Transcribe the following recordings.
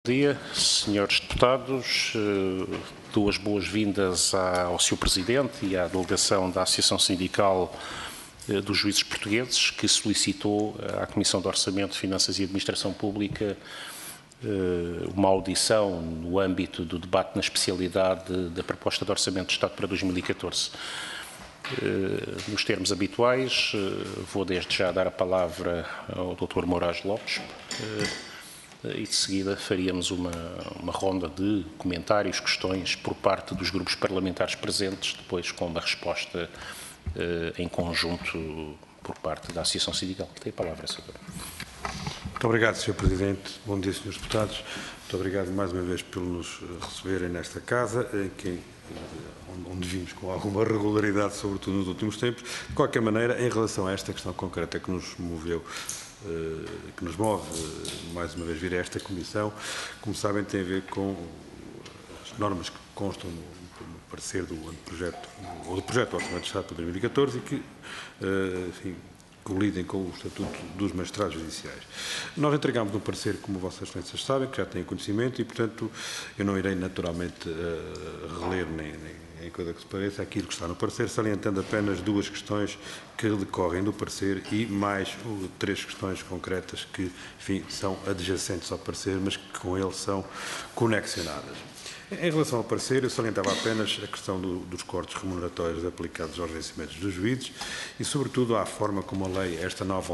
Bom dia, senhores deputados. Duas boas-vindas ao Sr. Presidente e à delegação da Associação Sindical dos Juízes Portugueses, que solicitou à Comissão de Orçamento, Finanças e Administração Pública uma audição no âmbito do debate na especialidade da proposta de Orçamento de Estado para 2014. Nos termos habituais, vou desde já dar a palavra ao Dr. Moraes Lopes, e de seguida faríamos uma ronda de comentários, questões por parte dos grupos parlamentares presentes, depois com uma resposta em conjunto por parte da Associação Sindical. Tem a palavra, Sr. Muito obrigado, Sr. Presidente. Bom dia, Srs. Deputados. Muito obrigado mais uma vez por nos receberem nesta casa, onde vimos com alguma regularidade, sobretudo nos últimos tempos. De qualquer maneira, em relação a esta questão concreta que nos moveu, que nos move, mais uma vez, vir a esta Comissão, como sabem, tem a ver com as normas que constam no parecer do projeto do Orçamento de Estado para 2014 e que, enfim, colidem com o Estatuto dos Magistrados Judiciais. Nós entregámos um parecer, como Vossas Excelências sabem, que já têm conhecimento e, portanto, eu não irei naturalmente reler nem em coisa que se pareça aquilo que está no parecer, salientando apenas duas questões que decorrem do parecer e mais três questões concretas que, enfim, são adjacentes ao parecer, mas que com ele são conexionadas. Em relação ao parecer, eu salientava apenas a questão dos cortes remuneratórios aplicados aos vencimentos dos juízes e, sobretudo, à forma como esta nova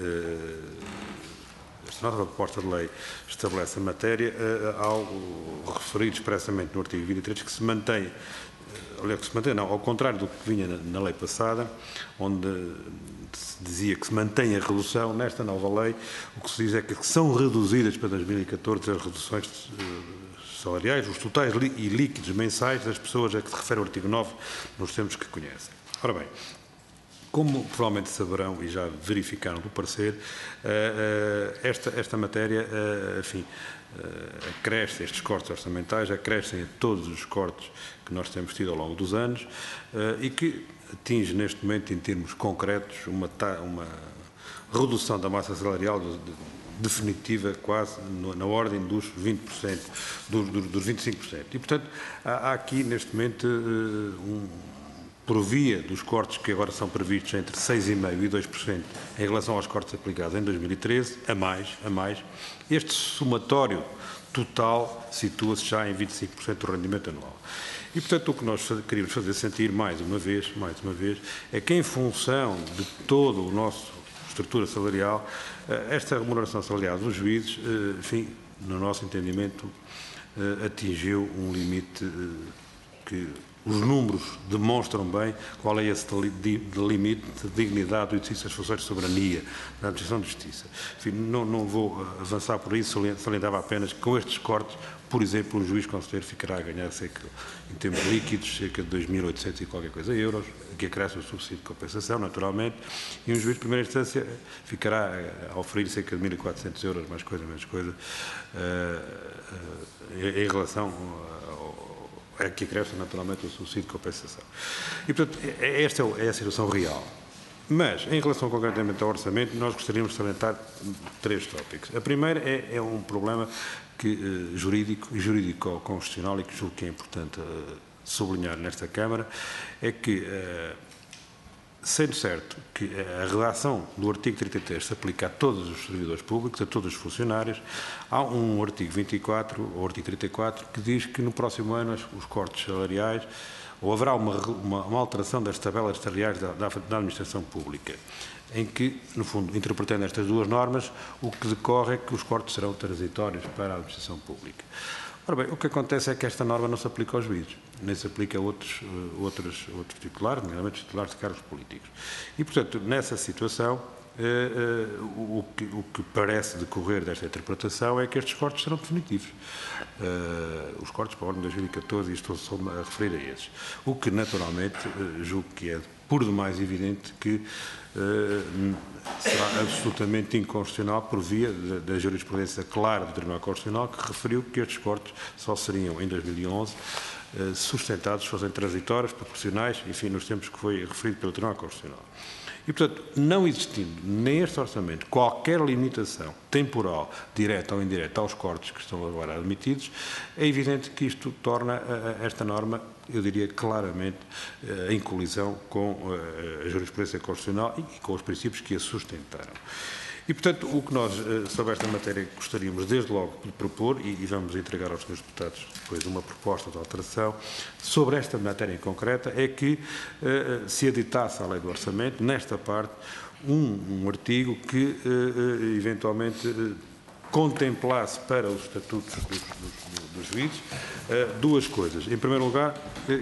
proposta de lei estabelece a matéria, ao referir expressamente no artigo 23 que se mantém, ao contrário do que vinha na lei passada, onde se dizia que se mantém a redução, nesta nova lei o que se diz é que são reduzidas para 2014 as reduções salariais, os totais e líquidos mensais das pessoas a que se refere o artigo 9 nos termos que conhecem. Ora bem, como provavelmente saberão e já verificaram do parecer, esta matéria, enfim, acresce estes cortes orçamentais, acrescem a todos os cortes que nós temos tido ao longo dos anos e que atinge neste momento, em termos concretos, uma redução da massa salarial definitiva quase na ordem dos 20%, dos 25%. E, portanto, há aqui neste momento por via dos cortes que agora são previstos entre 6,5% e 2% em relação aos cortes aplicados em 2013, a mais, este somatório total situa-se já em 25% do rendimento anual. E, portanto, o que nós queríamos fazer sentir, mais uma vez, é que em função de todo o nosso estrutura salarial, esta remuneração salarial dos juízes, enfim, no nosso entendimento, atingiu um limite que os números demonstram bem qual é esse limite de dignidade do exercício das funções de soberania da Administração de Justiça. Enfim, não vou avançar por isso, salientava apenas que com estes cortes, por exemplo, um juiz conselheiro ficará a ganhar cerca, em termos líquidos, cerca de 2.800 e qualquer coisa euros, que acresce o subsídio de compensação, naturalmente, e um juiz de primeira instância ficará a oferir cerca de 1.400 euros, mais coisa, menos coisa, em relação que acresce naturalmente o subsídio de compensação. E, portanto, esta é a situação real. Mas, em relação concretamente ao orçamento, nós gostaríamos de salientar três tópicos. A primeira é um problema jurídico-constitucional e que julgo que é importante sublinhar nesta Câmara, é que, sendo certo que a redação do artigo 33 se aplica a todos os servidores públicos, a todos os funcionários, há um artigo 24, ou artigo 34, que diz que no próximo ano os cortes salariais, ou haverá uma alteração das tabelas salariais da administração pública, em que, no fundo, interpretando estas duas normas, o que decorre é que os cortes serão transitórios para a administração pública. Ora bem, o que acontece é que esta norma não se aplica aos juízes, nem se aplica a outros titulares, nomeadamente os titulares de cargos políticos. E, portanto, nessa situação, o que parece decorrer desta interpretação é que estes cortes serão definitivos. Os cortes para o ano de 2014, e estou só a referir a esses. O que, naturalmente, julgo que é por demais evidente que será absolutamente inconstitucional por via da jurisprudência clara do Tribunal Constitucional, que referiu que estes cortes só seriam, em 2011, sustentados, fossem transitórios, proporcionais, enfim, nos tempos que foi referido pelo Tribunal Constitucional. E, portanto, não existindo neste orçamento qualquer limitação temporal, direta ou indireta, aos cortes que estão agora admitidos, é evidente que isto torna esta norma, eu diria claramente, em colisão com a jurisprudência constitucional e com os princípios que a sustentaram. E, portanto, o que nós, sobre esta matéria, gostaríamos desde logo de propor, e vamos entregar aos senhores deputados depois uma proposta de alteração, sobre esta matéria em concreta, é que se editasse a lei do orçamento, nesta parte, um artigo que, eventualmente, contemplasse para os estatutos dos juízes duas coisas. Em primeiro lugar,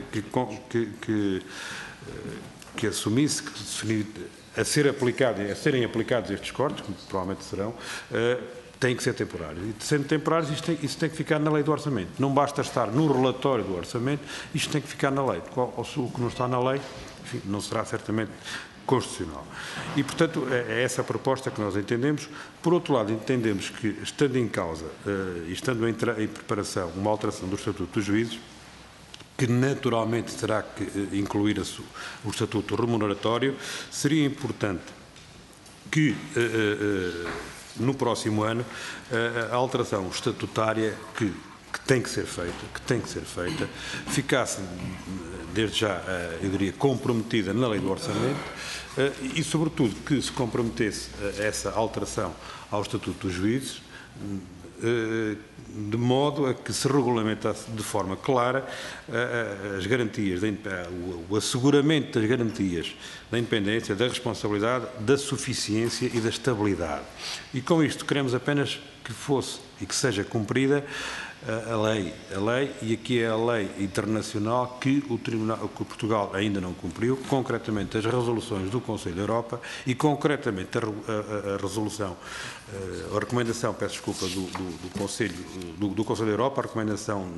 que assumisse, que a serem aplicados estes cortes, que provavelmente serão, têm que ser temporários. E, sendo temporários, isso tem que ficar na lei do orçamento. Não basta estar no relatório do orçamento, isto tem que ficar na lei. O que não está na lei, enfim, não será certamente constitucional. E, portanto, é essa a proposta que nós entendemos. Por outro lado, entendemos que, estando em causa e estando em preparação uma alteração do Estatuto dos Juízes, que naturalmente terá que incluir o estatuto remuneratório, seria importante que, no próximo ano, a alteração estatutária que tem que ser feita, ficasse, desde já, eu diria, comprometida na lei do orçamento e, sobretudo, que se comprometesse essa alteração ao Estatuto dos Juízes, de modo a que se regulamentasse de forma clara as garantias, o asseguramento das garantias da independência, da responsabilidade, da suficiência e da estabilidade. E com isto queremos apenas que fosse e que seja cumprida a lei, e aqui é a lei internacional que que Portugal ainda não cumpriu, concretamente as resoluções do Conselho da Europa e concretamente a resolução, a recomendação, peço desculpa, do Conselho da Europa, a recomendação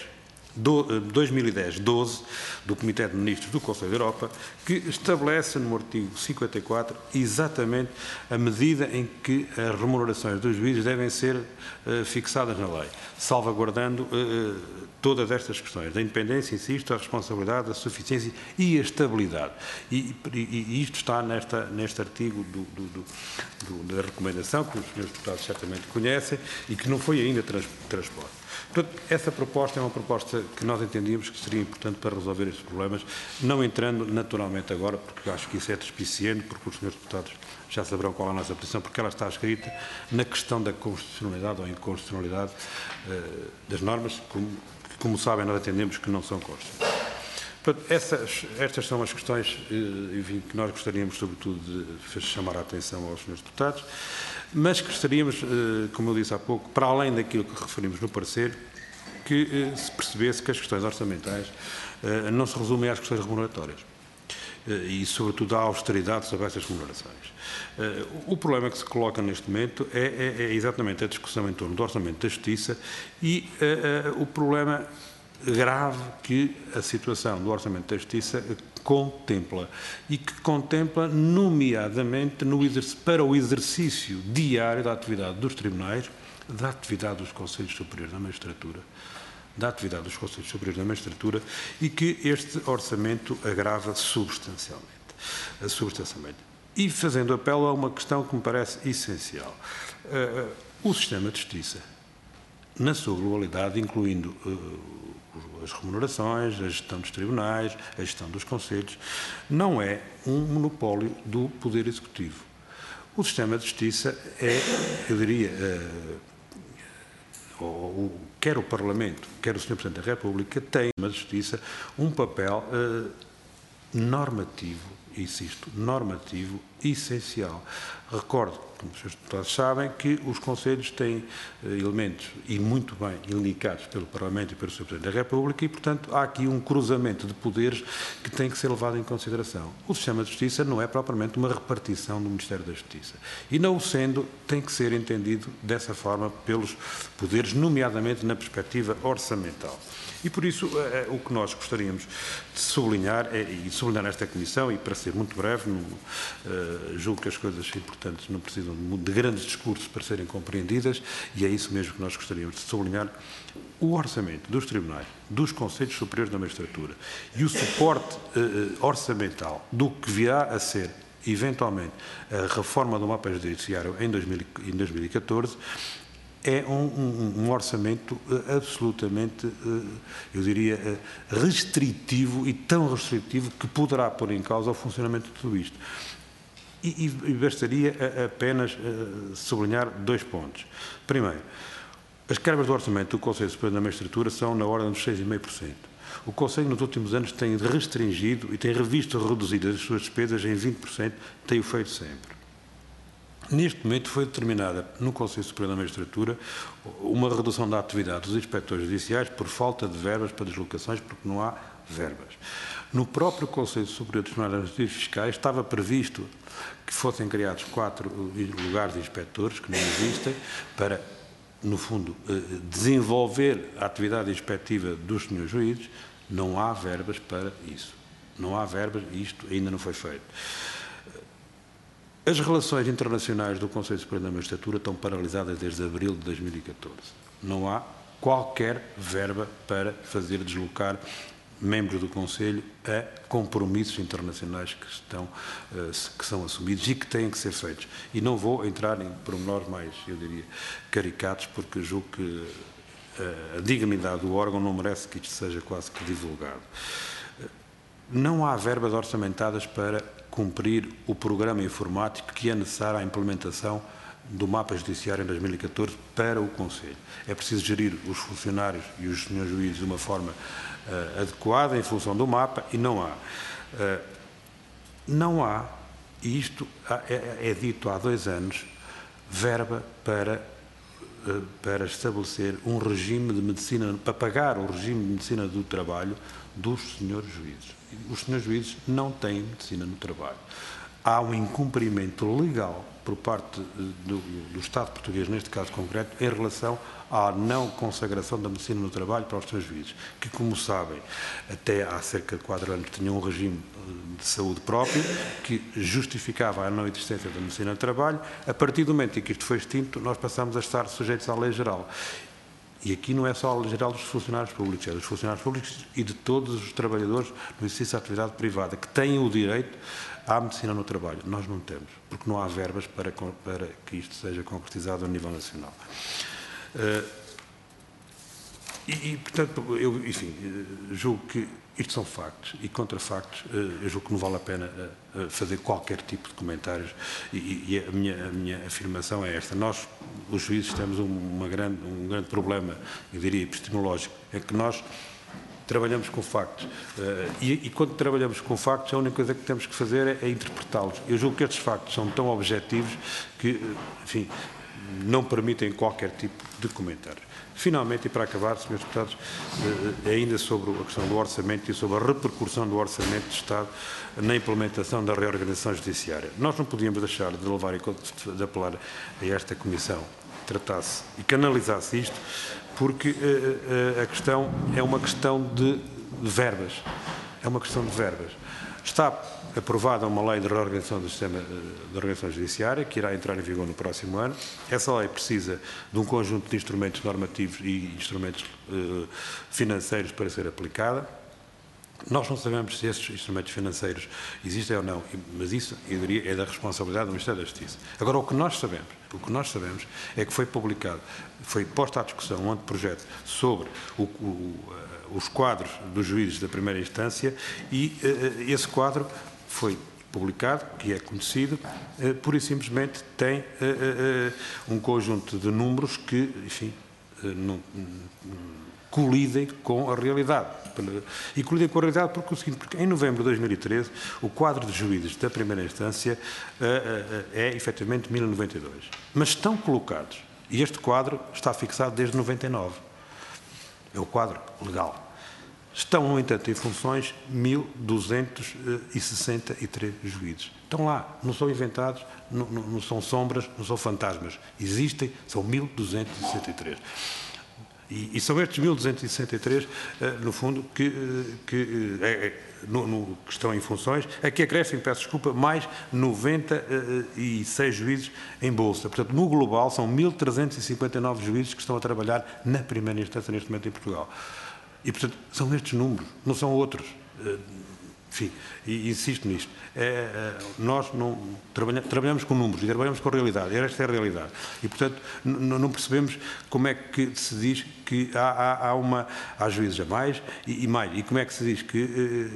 2010-12 do Comitê de Ministros do Conselho da Europa, que estabelece no artigo 54 exatamente a medida em que as remunerações dos juízes devem ser fixadas na lei, salvaguardando todas estas questões, da independência, insisto, a responsabilidade, a suficiência e a estabilidade. E isto está neste artigo da recomendação, que os senhores deputados certamente conhecem e que não foi ainda transposto. Portanto, essa proposta é uma proposta que nós entendíamos que seria importante para resolver estes problemas, não entrando naturalmente agora, porque acho que isso é despiciente, porque os senhores deputados já saberão qual é a nossa posição, porque ela está escrita na questão da constitucionalidade ou inconstitucionalidade das normas, que, como sabem, nós entendemos que não são constitucionais. Portanto, estas são as questões, enfim, que nós gostaríamos, sobretudo, de chamar a atenção aos senhores deputados, mas gostaríamos, como eu disse há pouco, para além daquilo que referimos no parecer, que se percebesse que as questões orçamentais não se resumem às questões remuneratórias e, sobretudo, à austeridade sobre essas remunerações. O problema que se coloca neste momento é exatamente a discussão em torno do Orçamento da Justiça e o problema grave que a situação do Orçamento da Justiça contempla e que contempla nomeadamente para o exercício diário da atividade dos tribunais, da atividade dos Conselhos Superiores da Magistratura, e que este orçamento agrava substancialmente. E fazendo apelo a uma questão que me parece essencial. O sistema de justiça, na sua globalidade, incluindo as remunerações, a gestão dos tribunais, a gestão dos conselhos, não é um monopólio do Poder Executivo. O sistema de justiça é, eu diria, quer o Parlamento, quer o Sr. Presidente da República, tem na justiça um papel normativo, insisto, normativo essencial. Recordo, como os senhores deputados sabem, que os Conselhos têm elementos, e muito bem indicados pelo Parlamento e pelo Sr. Presidente da República, e, portanto, há aqui um cruzamento de poderes que tem que ser levado em consideração. O sistema de justiça não é propriamente uma repartição do Ministério da Justiça. E, não o sendo, tem que ser entendido dessa forma pelos poderes, nomeadamente na perspectiva orçamental. E, por isso, o que nós gostaríamos de sublinhar, e sublinhar nesta Comissão, e para ser muito breve, julgo que as coisas importantes não precisam de grandes discursos para serem compreendidas, e é isso mesmo que nós gostaríamos de sublinhar: o orçamento dos tribunais, dos Conselhos Superiores da Magistratura e o suporte orçamental do que virá a ser eventualmente, a reforma do mapa judiciário em 2014, é um orçamento absolutamente, eu diria, restritivo e tão restritivo que poderá pôr em causa o funcionamento de tudo isto. E bastaria apenas sublinhar 2 pontos. Primeiro, as quebras do orçamento do Conselho Superior da Magistratura são na ordem dos 6,5%. O Conselho, nos últimos anos, tem restringido e tem revisto reduzidas as suas despesas em 20%, tem-o feito sempre. Neste momento foi determinada no Conselho Superior da Magistratura uma redução da atividade dos inspectores judiciais por falta de verbas para deslocações, porque não há verbas. No próprio Conselho Superior de Tribunais Administrativos Fiscais estava previsto que fossem criados 4 lugares de inspectores, que não existem, para, no fundo, desenvolver a atividade inspectiva dos senhores juízes. Não há verbas para isso. Não há verbas e isto ainda não foi feito. As relações internacionais do Conselho Superior da Magistratura estão paralisadas desde abril de 2014. Não há qualquer verba para fazer deslocar membros do Conselho a compromissos internacionais que são assumidos e que têm que ser feitos. E não vou entrar em pormenores mais, eu diria, caricatos, porque julgo que a dignidade do órgão não merece que isto seja quase que divulgado. Não há verbas orçamentadas para cumprir o programa informático que é necessário à implementação do mapa judiciário em 2014 para o Conselho. É preciso gerir os funcionários e os senhores juízes de uma forma adequada em função do mapa e não há. Não há, e isto é dito há 2 anos, verba para estabelecer um regime de medicina, para pagar o regime de medicina do trabalho dos senhores juízes. Os senhores juízes não têm medicina no trabalho. Há um incumprimento legal por parte do Estado português, neste caso concreto, em relação à não consagração da medicina no trabalho para os senhores juízes, que, como sabem, até há cerca de 4 anos tinham um regime de saúde próprio que justificava a não existência da medicina no trabalho. A partir do momento em que isto foi extinto, nós passamos a estar sujeitos à lei geral. E aqui não é só a lei geral dos funcionários públicos, é dos funcionários públicos e de todos os trabalhadores no exercício da atividade privada, que têm o direito à medicina no trabalho. Nós não temos, porque não há verbas para que isto seja concretizado a nível nacional. Portanto, eu, enfim, julgo que isto são factos e contra factos, eu julgo que não vale a pena fazer qualquer tipo de comentários e a minha afirmação é esta. Nós, os juízes, temos um grande problema, eu diria, epistemológico, é que nós trabalhamos com factos e quando trabalhamos com factos a única coisa que temos que fazer é interpretá-los. Eu julgo que estes factos são tão objetivos que, enfim, não permitem qualquer tipo de comentário. Finalmente, e para acabar, Srs. Deputados, ainda sobre a questão do orçamento e sobre a repercussão do orçamento de Estado na implementação da reorganização judiciária. Nós não podíamos deixar de levar em conta, de apelar a esta Comissão que tratasse e que analisasse isto, porque a questão é uma questão de verbas. É uma questão de verbas. Está aprovada uma lei de reorganização do sistema de organização judiciária, que irá entrar em vigor no próximo ano. Essa lei precisa de um conjunto de instrumentos normativos e instrumentos financeiros para ser aplicada. Nós não sabemos se esses instrumentos financeiros existem ou não, mas isso, eu diria, é da responsabilidade do Ministério da Justiça. Agora, o que nós sabemos é que foi publicado, foi posto à discussão um anteprojeto sobre os quadros dos juízes da primeira instância e esse quadro foi publicado, que é conhecido, pura e simplesmente tem um conjunto de números que, enfim, não colidem com a realidade. E colidem com a realidade porque em novembro de 2013 o quadro de juízes da primeira instância é efetivamente 1092. Mas estão colocados, e este quadro está fixado desde 99. É o quadro legal. Estão, no entanto, em funções 1.263 juízes. Estão lá, não são inventados, não são sombras, não são fantasmas. Existem, são 1.263. E são estes 1.263, no fundo, que estão em funções, a que acrescem, peço desculpa, mais 96 juízes em bolsa. Portanto, no global, são 1.359 juízes que estão a trabalhar na primeira instância neste momento em Portugal. E, portanto, são estes números, não são outros. enfim, e insisto nisto, nós não trabalhamos com números e trabalhamos com a realidade, esta é a realidade. E, portanto, não percebemos como é que se diz que há juízes a mais e mais. E como é que se diz que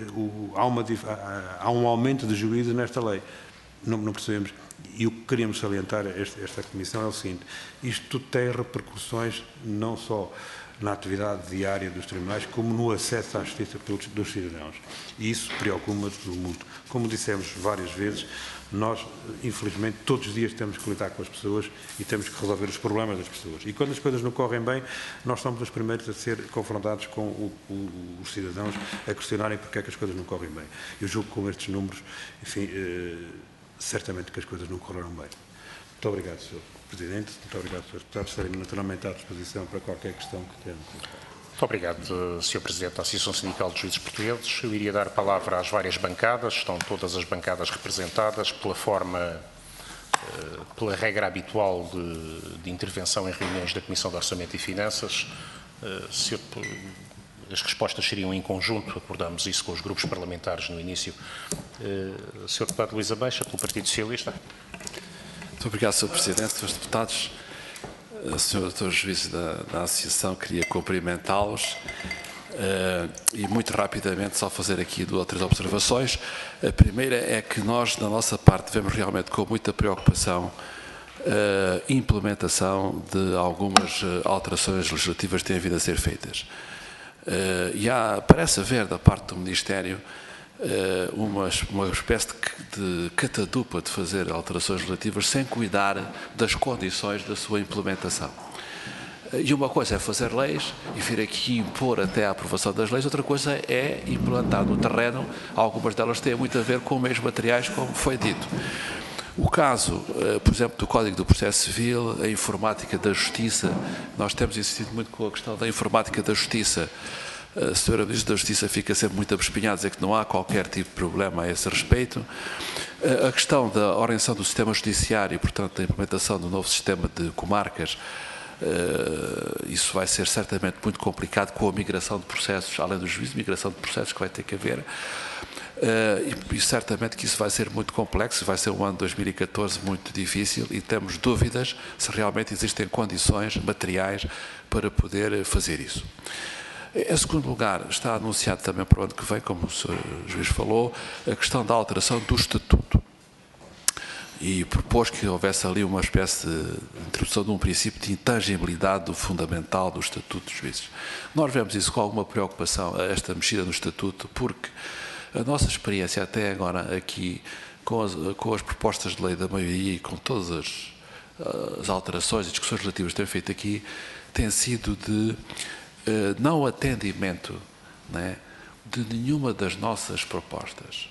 há um aumento de juízes nesta lei. Não percebemos. E o que queríamos salientar esta Comissão é o seguinte: isto tem repercussões não só na atividade diária dos tribunais, como no acesso à justiça dos cidadãos. E isso preocupa-nos muito. Como dissemos várias vezes, nós, infelizmente, todos os dias temos que lidar com as pessoas e temos que resolver os problemas das pessoas. E quando as coisas não correm bem, nós somos os primeiros a ser confrontados com os cidadãos a questionarem porque é que as coisas não correm bem. Eu julgo que com estes números, enfim, certamente que as coisas não correram bem. Muito obrigado, Sr. Presidente. Muito obrigado, Sr. Deputado. Estarei naturalmente à disposição para qualquer questão que tenham. Muito obrigado, Sr. Presidente da Associação Sindical de Juízes Portugueses. Eu iria dar a palavra às várias bancadas, estão todas as bancadas representadas, pela regra habitual de intervenção em reuniões da Comissão de Orçamento e Finanças. As respostas seriam em conjunto, acordamos isso com os grupos parlamentares no início. Sr. Deputado Luís Ameixa, pelo Partido Socialista. Muito obrigado, Sr. Presidente, Srs. Deputados. Sr. Dr. Juiz da Associação, queria cumprimentá-los e muito rapidamente só fazer aqui 2 ou 3 observações. A primeira é que nós, da nossa parte, vemos realmente com muita preocupação a implementação de algumas alterações legislativas que têm vindo a ser feitas. E parece haver, da parte do Ministério, uma espécie de catadupa de fazer alterações legislativas sem cuidar das condições da sua implementação. E uma coisa é fazer leis e vir aqui impor até a aprovação das leis, outra coisa é implantar no terreno. Algumas delas têm muito a ver com meios materiais, como foi dito. O caso, por exemplo, do Código do Processo Civil, a informática da Justiça, nós temos insistido muito com a questão da informática da Justiça. A Sra. Ministra da Justiça fica sempre muito abespinhada a dizer que não há qualquer tipo de problema a esse respeito. A questão da orientação do sistema judiciário, portanto, da implementação do novo sistema de comarcas, isso vai ser certamente muito complicado com a migração de processos, além do juízo, migração de processos que vai ter que haver. E certamente que isso vai ser muito complexo, vai ser um ano 2014 muito difícil e temos dúvidas se realmente existem condições materiais para poder fazer isso. Em segundo lugar, está anunciado também para o ano que vem, como o Sr. Juiz falou, a questão da alteração do Estatuto. E propôs que houvesse ali uma espécie de introdução de um princípio de intangibilidade do fundamental do Estatuto dos Juízes. Nós vemos isso com alguma preocupação, esta mexida no Estatuto, porque a nossa experiência até agora aqui, com as propostas de lei da maioria e com todas as alterações e discussões relativas que têm feito aqui, tem sido de não atendimento, né, de nenhuma das nossas propostas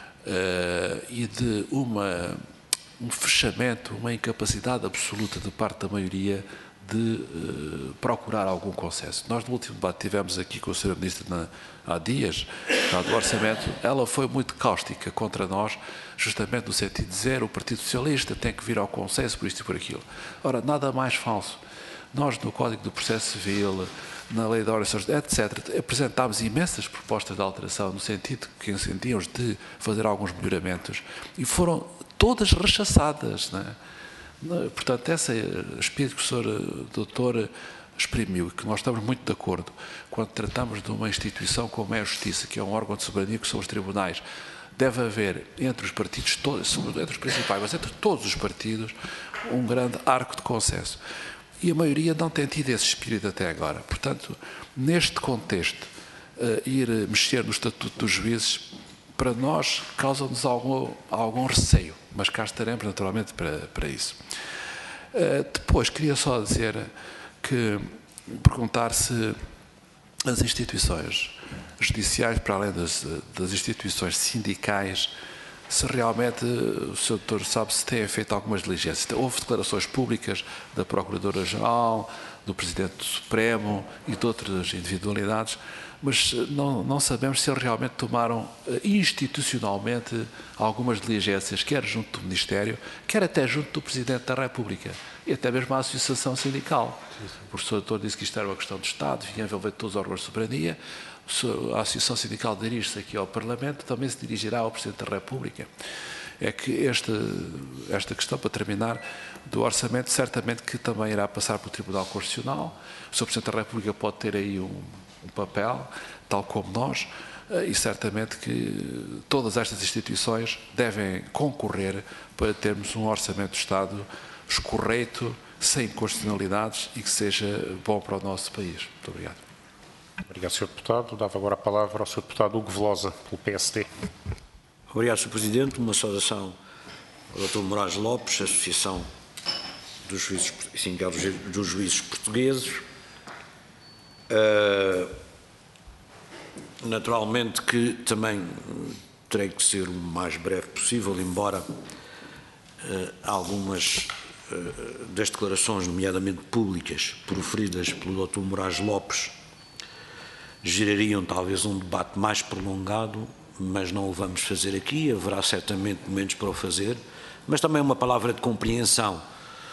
e de um fechamento, uma incapacidade absoluta de parte da maioria de procurar algum consenso. Nós no último debate tivemos aqui com a Sra. Ministra há dias, do Orçamento, ela foi muito cáustica contra nós, justamente no sentido de dizer o Partido Socialista tem que vir ao consenso por isto e por aquilo. Ora, nada mais falso. Nós no Código do Processo Civil, na Lei da Ordem, etc., apresentámos imensas propostas de alteração no sentido que entendíamos de fazer alguns melhoramentos e foram todas rechaçadas, não é? Portanto, esse espírito que o Sr. Doutor exprimiu e que nós estamos muito de acordo quando tratamos de uma instituição como é a Justiça, que é um órgão de soberania que são os tribunais, deve haver entre os partidos todos, entre os principais, mas entre todos os partidos, um grande arco de consenso. E a maioria não tem tido esse espírito até agora. Portanto, neste contexto, ir mexer no Estatuto dos Juízes, para nós, causa-nos algum receio, mas cá estaremos naturalmente para isso. Depois, queria só dizer perguntar se as instituições judiciais, para além das instituições sindicais, se realmente o Sr. Doutor sabe se têm feito algumas diligências. Houve declarações públicas da Procuradora-Geral, do Presidente do Supremo e de outras individualidades, mas não sabemos se eles realmente tomaram institucionalmente algumas diligências, quer junto do Ministério, quer até junto do Presidente da República e até mesmo a Associação Sindical. O professor doutor disse que isto era uma questão de Estado, vinha envolver todos os órgãos de soberania. A Associação Sindical dirige-se aqui ao Parlamento, também se dirigirá ao Presidente da República. É que esta questão, para terminar, do orçamento, certamente que também irá passar pelo Tribunal Constitucional. O Sr. Presidente da República pode ter aí um papel, tal como nós, e certamente que todas estas instituições devem concorrer para termos um orçamento do Estado escorreito, sem inconstitucionalidades e que seja bom para o nosso país. Muito obrigado. Obrigado, Sr. Deputado. Dava agora a palavra ao Sr. Deputado Hugo Velosa, pelo PSD. Obrigado, Sr. Presidente. Uma saudação ao Dr. Moraes Lopes, Associação dos Juízes, Sindical dos Juízes Portugueses. Naturalmente que também terei que ser o mais breve possível, embora algumas das declarações, nomeadamente públicas, proferidas pelo Dr. Moraes Lopes, gerariam talvez um debate mais prolongado, mas não o vamos fazer aqui, haverá certamente momentos para o fazer, mas também uma palavra de compreensão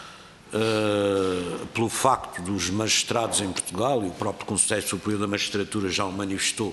pelo facto dos magistrados em Portugal, e o próprio Conselho Superior da Magistratura já o manifestou,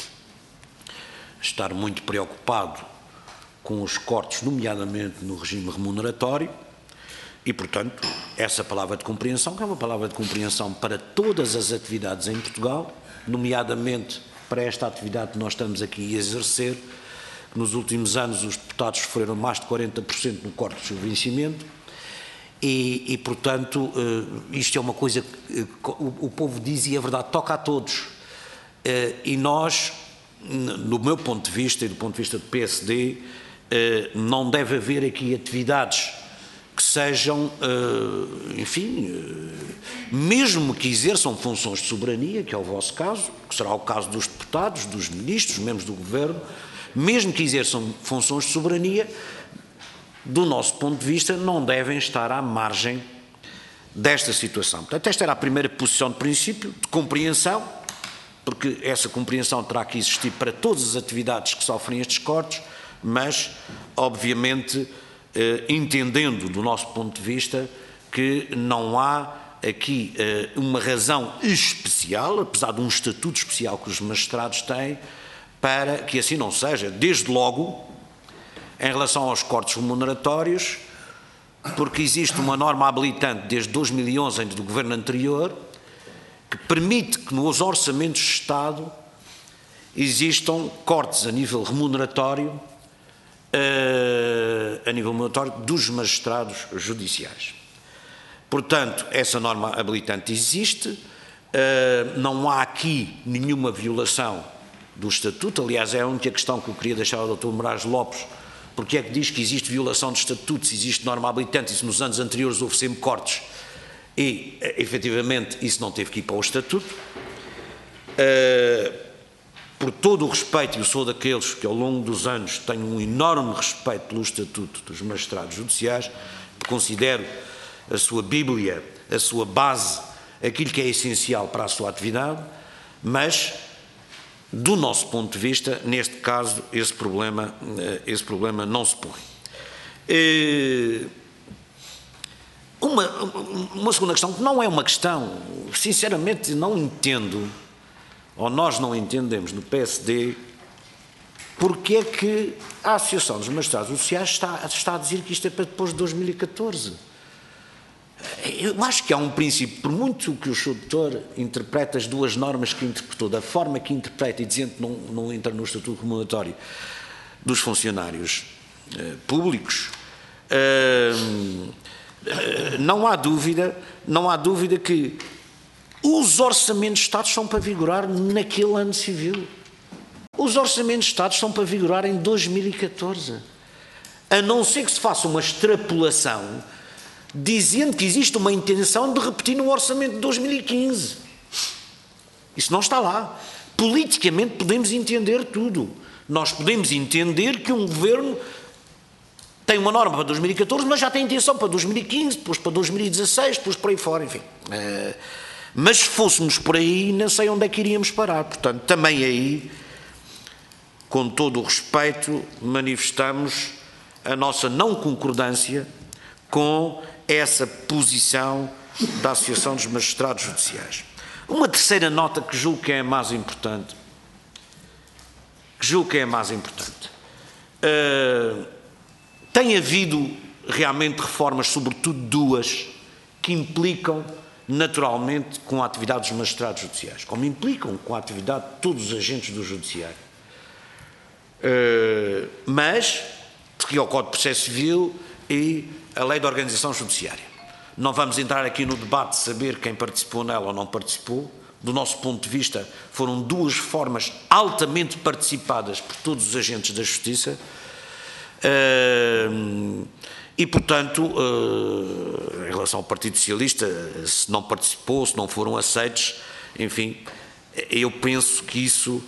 estar muito preocupado com os cortes, nomeadamente no regime remuneratório, e, portanto, essa palavra de compreensão, que é uma palavra de compreensão para todas as atividades em Portugal, nomeadamente para esta atividade que nós estamos aqui a exercer, que nos últimos anos os deputados sofreram mais de 40% no corte do seu vencimento, e, portanto, isto é uma coisa que o povo diz e é verdade, toca a todos. E nós, do meu ponto de vista e do ponto de vista do PSD, não deve haver aqui atividades que sejam, enfim, mesmo que exerçam funções de soberania, que é o vosso caso, que será o caso dos deputados, dos ministros, membros do Governo, mesmo que exerçam funções de soberania, do nosso ponto de vista, não devem estar à margem desta situação. Portanto, esta era a primeira posição de princípio, de compreensão, porque essa compreensão terá que existir para todas as atividades que sofrem estes cortes, mas, obviamente, entendendo do nosso ponto de vista que não há aqui uma razão especial, apesar de um estatuto especial que os magistrados têm, para que assim não seja, desde logo, em relação aos cortes remuneratórios, porque existe uma norma habilitante desde 2011, ainda do governo anterior, que permite que nos orçamentos de Estado existam cortes a nível remuneratório dos magistrados judiciais. Portanto, essa norma habilitante existe, não há aqui nenhuma violação do Estatuto, aliás, é a única questão que eu queria deixar ao Dr. Moraes Lopes, porque é que diz que existe violação do Estatuto, se existe norma habilitante, e se nos anos anteriores houve sempre cortes, e, efetivamente, isso não teve que ir para o Estatuto. Por todo o respeito, e eu sou daqueles que ao longo dos anos tenho um enorme respeito pelo Estatuto dos Magistrados Judiciais, considero a sua Bíblia, a sua base, aquilo que é essencial para a sua atividade, mas, do nosso ponto de vista, neste caso, esse problema não se põe. Uma segunda questão, que não é uma questão, sinceramente não entendo, ou nós não entendemos no PSD, porque é que a Associação dos Magistrados Judiciais está a dizer que isto é para depois de 2014. Eu acho que há um princípio, por muito que o Sr. Doutor interprete as duas normas que interpretou, da forma que interpreta e dizendo que não entra no Estatuto Remuneratório dos funcionários públicos, não há dúvida que os orçamentos de Estado são para vigorar naquele ano civil. Os orçamentos de Estado são para vigorar em 2014. A não ser que se faça uma extrapolação dizendo que existe uma intenção de repetir no orçamento de 2015. Isso não está lá. Politicamente podemos entender tudo. Nós podemos entender que um governo tem uma norma para 2014, mas já tem intenção para 2015, depois para 2016, depois por aí fora, enfim. Mas se fôssemos por aí, não sei onde é que iríamos parar. Portanto, também aí, com todo o respeito, manifestamos a nossa não concordância com essa posição da Associação dos Magistrados Judiciais. Uma terceira nota que julgo que é a mais importante, tem havido realmente reformas, sobretudo duas, que implicam naturalmente com a atividade dos magistrados judiciais, como implicam com a atividade de todos os agentes do judiciário. Mas, que é o Código de Processo Civil e a Lei de Organização Judiciária. Não vamos entrar aqui no debate de saber quem participou nela ou não participou. Do nosso ponto de vista, foram duas formas altamente participadas por todos os agentes da Justiça e, portanto, em relação ao Partido Socialista, se não participou, se não foram aceitos, enfim, eu penso que isso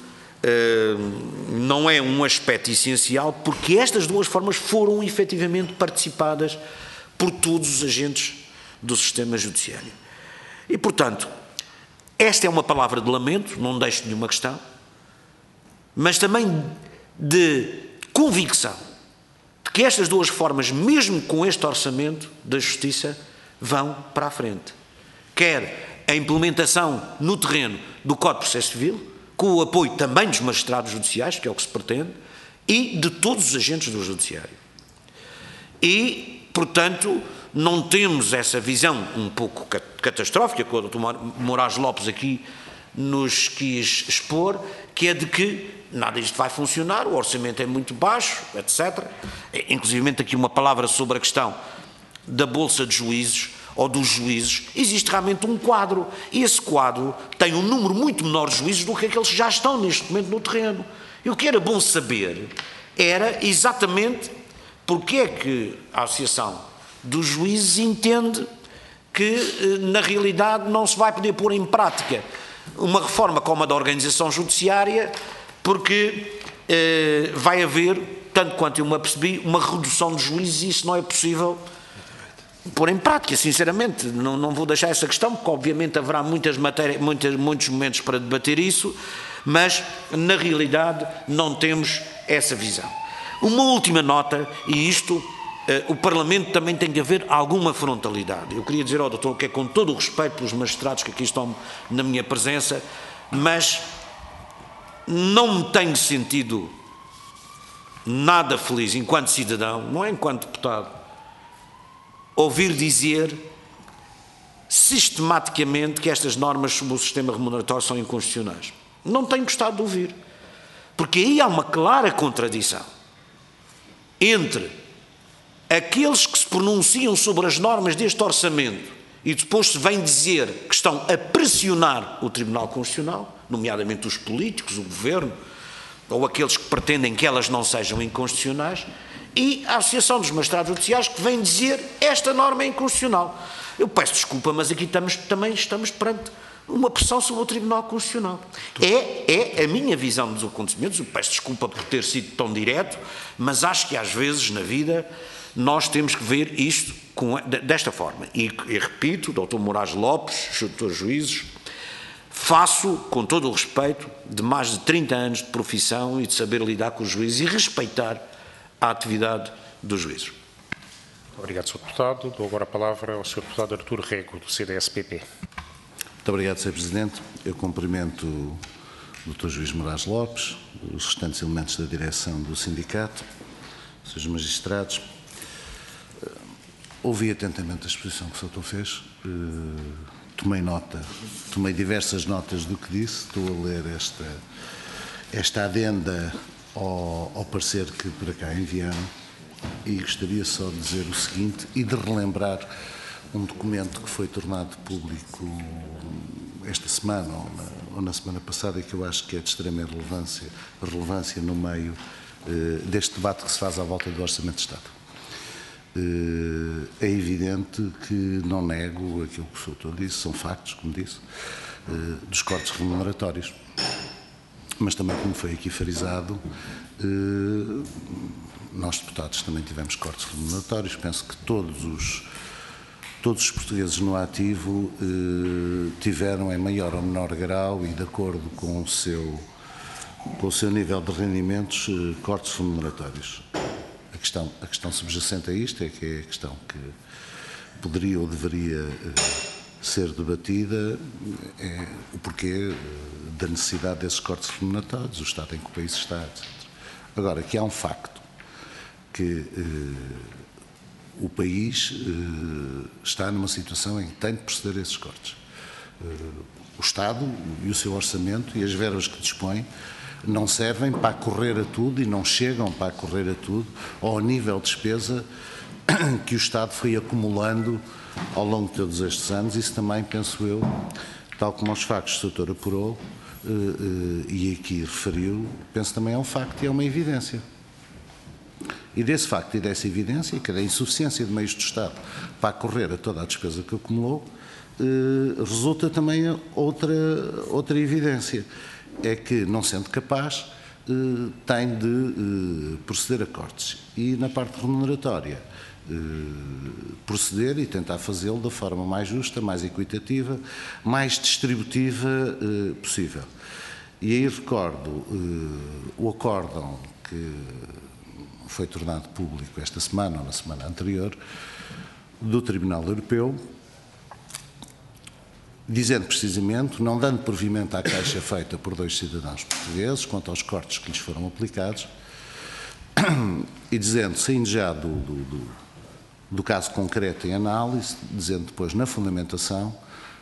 não é um aspecto essencial, porque estas duas formas foram efetivamente participadas por todos os agentes do sistema judiciário. E, portanto, esta é uma palavra de lamento, não deixo nenhuma questão, mas também de convicção de que estas duas formas, mesmo com este orçamento da Justiça, vão para a frente. Quer a implementação no terreno do Código de Processo Civil, com o apoio também dos magistrados judiciais, que é o que se pretende, e de todos os agentes do judiciário. E, portanto, não temos essa visão um pouco catastrófica que o Dr. Moraes Lopes aqui nos quis expor, que é de que nada disto vai funcionar, o orçamento é muito baixo, etc. Inclusive aqui uma palavra sobre a questão da Bolsa de Juízes, ou dos juízes, existe realmente um quadro, e esse quadro tem um número muito menor de juízes do que aqueles que já estão neste momento no terreno. E o que era bom saber era exatamente porque é que a Associação dos Juízes entende que, na realidade, não se vai poder pôr em prática uma reforma como a da organização judiciária, porque vai haver, tanto quanto eu me apercebi, uma redução de juízes, e isso não é possível pôr em prática, sinceramente. Não vou deixar essa questão, porque obviamente haverá muitos momentos para debater isso, mas na realidade não temos essa visão. Uma última nota, e isto, o Parlamento também tem que haver alguma frontalidade. Eu queria dizer ao doutor que é com todo o respeito pelos magistrados que aqui estão na minha presença, mas não me tenho sentido nada feliz enquanto cidadão, não é enquanto deputado, ouvir dizer sistematicamente que estas normas sobre o sistema remuneratório são inconstitucionais. Não tenho gostado de ouvir, porque aí há uma clara contradição entre aqueles que se pronunciam sobre as normas deste orçamento e depois se vem dizer que estão a pressionar o Tribunal Constitucional, nomeadamente os políticos, o Governo, ou aqueles que pretendem que elas não sejam inconstitucionais, e a Associação dos Magistrados Judiciais que vem dizer esta norma é inconstitucional. Eu peço desculpa, mas aqui também estamos perante uma pressão sobre o Tribunal Constitucional. É a minha visão dos acontecimentos. Eu peço desculpa por ter sido tão direto, mas acho que às vezes na vida nós temos que ver isto desta forma. E repito, Dr. Moraes Lopes, Dr. Juízes, faço, com todo o respeito, de mais de 30 anos de profissão e de saber lidar com os juízes e respeitar a atividade dos juízes. Obrigado, Sr. Deputado. Dou agora a palavra ao Sr. Deputado Artur Rego, do CDS-PP. Muito obrigado, Sr. Presidente. Eu cumprimento o Dr. Juiz Moraes Lopes, os restantes elementos da direção do sindicato, os seus magistrados. Ouvi atentamente a exposição que o Sr. fez, tomei diversas notas do que disse, estou a ler esta adenda ao parecer que para cá enviaram, e gostaria só de dizer o seguinte e de relembrar um documento que foi tornado público esta semana ou na semana passada e que eu acho que é de extrema relevância no meio deste debate que se faz à volta do Orçamento de Estado. É evidente que não nego aquilo que o Sr. disse, são factos, como disse, dos cortes remuneratórios. mas também, como foi aqui frisado, nós deputados também tivemos cortes remuneratórios. Penso que todos os portugueses no ativo tiveram, em maior ou menor grau e de acordo com o seu nível de rendimentos, cortes remuneratórios. A questão subjacente a isto é que é a questão que poderia ou deveria ser debatida, é o porquê da necessidade desses cortes remuneratórios, o estado em que o país está, etc. Agora, que há um facto que o país está numa situação em que tem de proceder a esses cortes. O Estado e o seu orçamento e as verbas que dispõe não servem para correr a tudo e não chegam para correr a tudo ao nível de despesa que o Estado foi acumulando ao longo de todos estes anos. Isso também, penso eu, tal como os factos que o Dr. apurou e aqui referiu, penso também é um facto e é uma evidência. E desse facto e dessa evidência, que da insuficiência de meios do Estado para correr a toda a despesa que acumulou, resulta também outra evidência, é que, não sendo capaz, tem de proceder a cortes. E na parte remuneratória, proceder e tentar fazê-lo da forma mais justa, mais equitativa, mais distributiva possível. E aí recordo o acórdão que foi tornado público esta semana ou na semana anterior do Tribunal Europeu, dizendo precisamente, não dando provimento à queixa feita por 2 cidadãos portugueses quanto aos cortes que lhes foram aplicados, e dizendo, saindo já do caso concreto em análise, dizendo depois na fundamentação,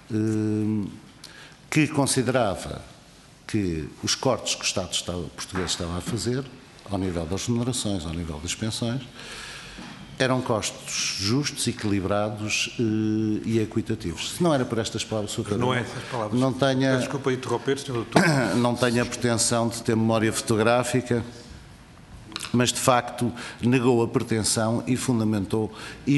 que considerava que os cortes que o Estado português estava a fazer, ao nível das remunerações, ao nível das pensões, eram costos justos, equilibrados e equitativos. Se não era por estas palavras, não é essas palavras. Não tenha, desculpa interromper, Sr. Doutor. Não tenho a pretensão de ter memória fotográfica, mas de facto negou a pretensão e fundamentou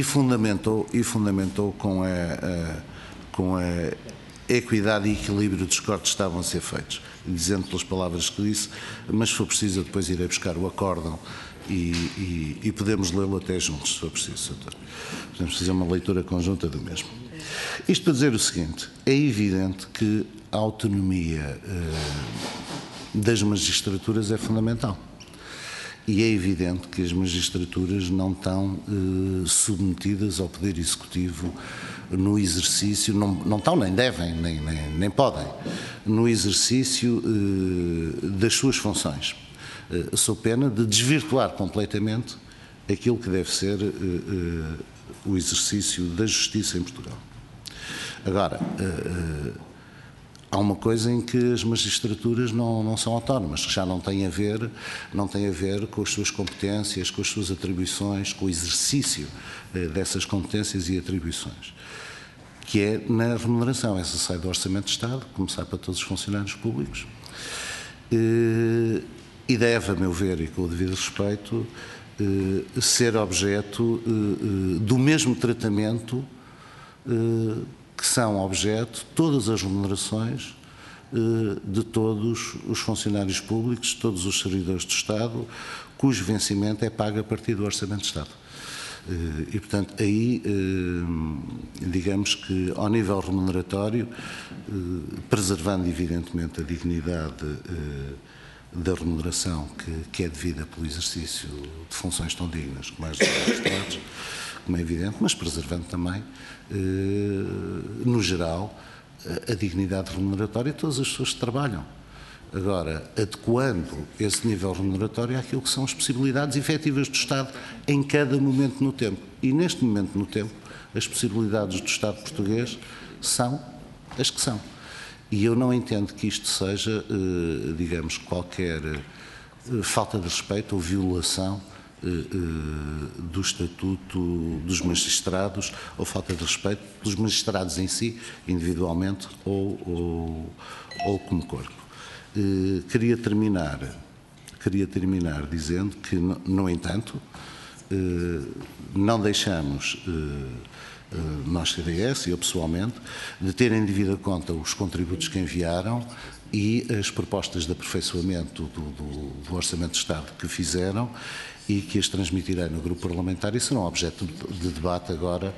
com a equidade e equilíbrio dos cortes que estavam a ser feitos, dizendo pelas palavras que disse, mas se for preciso eu depois irei buscar o acórdão e podemos lê-lo até juntos, se for preciso, doutor. Podemos fazer uma leitura conjunta do mesmo. Isto para dizer o seguinte, é evidente que a autonomia das magistraturas é fundamental. E é evidente que as magistraturas não estão submetidas ao Poder Executivo no exercício, não estão, nem devem, nem podem, no exercício das suas funções. Sou pena de desvirtuar completamente aquilo que deve ser o exercício da justiça em Portugal. Agora, há uma coisa em que as magistraturas não são autónomas, que já não tem a ver com as suas competências, com as suas atribuições, com o exercício dessas competências e atribuições, que é na remuneração. Essa sai do Orçamento de Estado, como sai para todos os funcionários públicos, e deve, a meu ver, e com o devido respeito, ser objeto do mesmo tratamento que são objeto todas as remunerações de todos os funcionários públicos, todos os servidores do Estado, cujo vencimento é pago a partir do Orçamento de Estado. E, portanto, aí, digamos que, ao nível remuneratório, preservando, evidentemente, a dignidade da remuneração que é devida pelo exercício de funções tão dignas como as dos Estados, como é evidente, mas preservando também, no geral, a dignidade remuneratória de todas as pessoas que trabalham. Agora, adequando esse nível remuneratório àquilo que são as possibilidades efetivas do Estado em cada momento no tempo. E neste momento no tempo, as possibilidades do Estado português são as que são. E eu não entendo que isto seja, digamos, qualquer falta de respeito ou violação do Estatuto dos Magistrados ou falta de respeito dos magistrados em si, individualmente ou como corpo. Queria terminar dizendo que, no entanto, não deixamos, nós CDS e eu pessoalmente, de ter em devida conta os contributos que enviaram e as propostas de aperfeiçoamento do Orçamento de Estado que fizeram e que as transmitirei no grupo parlamentar e serão objeto de debate agora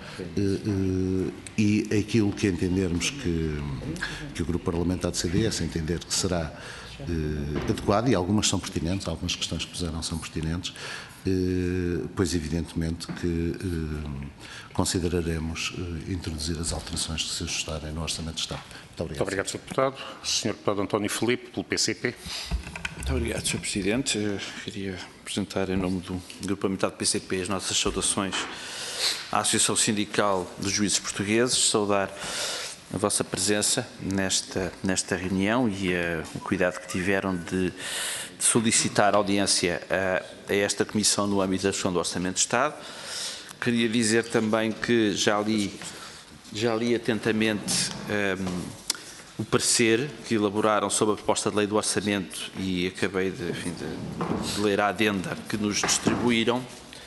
e aquilo que entendermos que o grupo parlamentar do CDS entender que será adequado, e algumas são pertinentes, algumas questões que puseram são pertinentes, pois evidentemente que consideraremos introduzir as alterações que se ajustarem no Orçamento de Estado. Muito obrigado. Muito obrigado, Sr. Deputado. Sr. Deputado António Filipe, pelo PCP. Muito obrigado, Sr. Presidente. Queria apresentar em nome do Grupo Parlamentar do PCP as nossas saudações à Associação Sindical dos Juízes Portugueses, saudar a vossa presença nesta reunião e o cuidado que tiveram de solicitar audiência a esta Comissão no âmbito da discussão do Orçamento de Estado. Queria dizer também que já li atentamente o parecer que elaboraram sobre a proposta de lei do Orçamento e acabei de ler a adenda que nos distribuíram.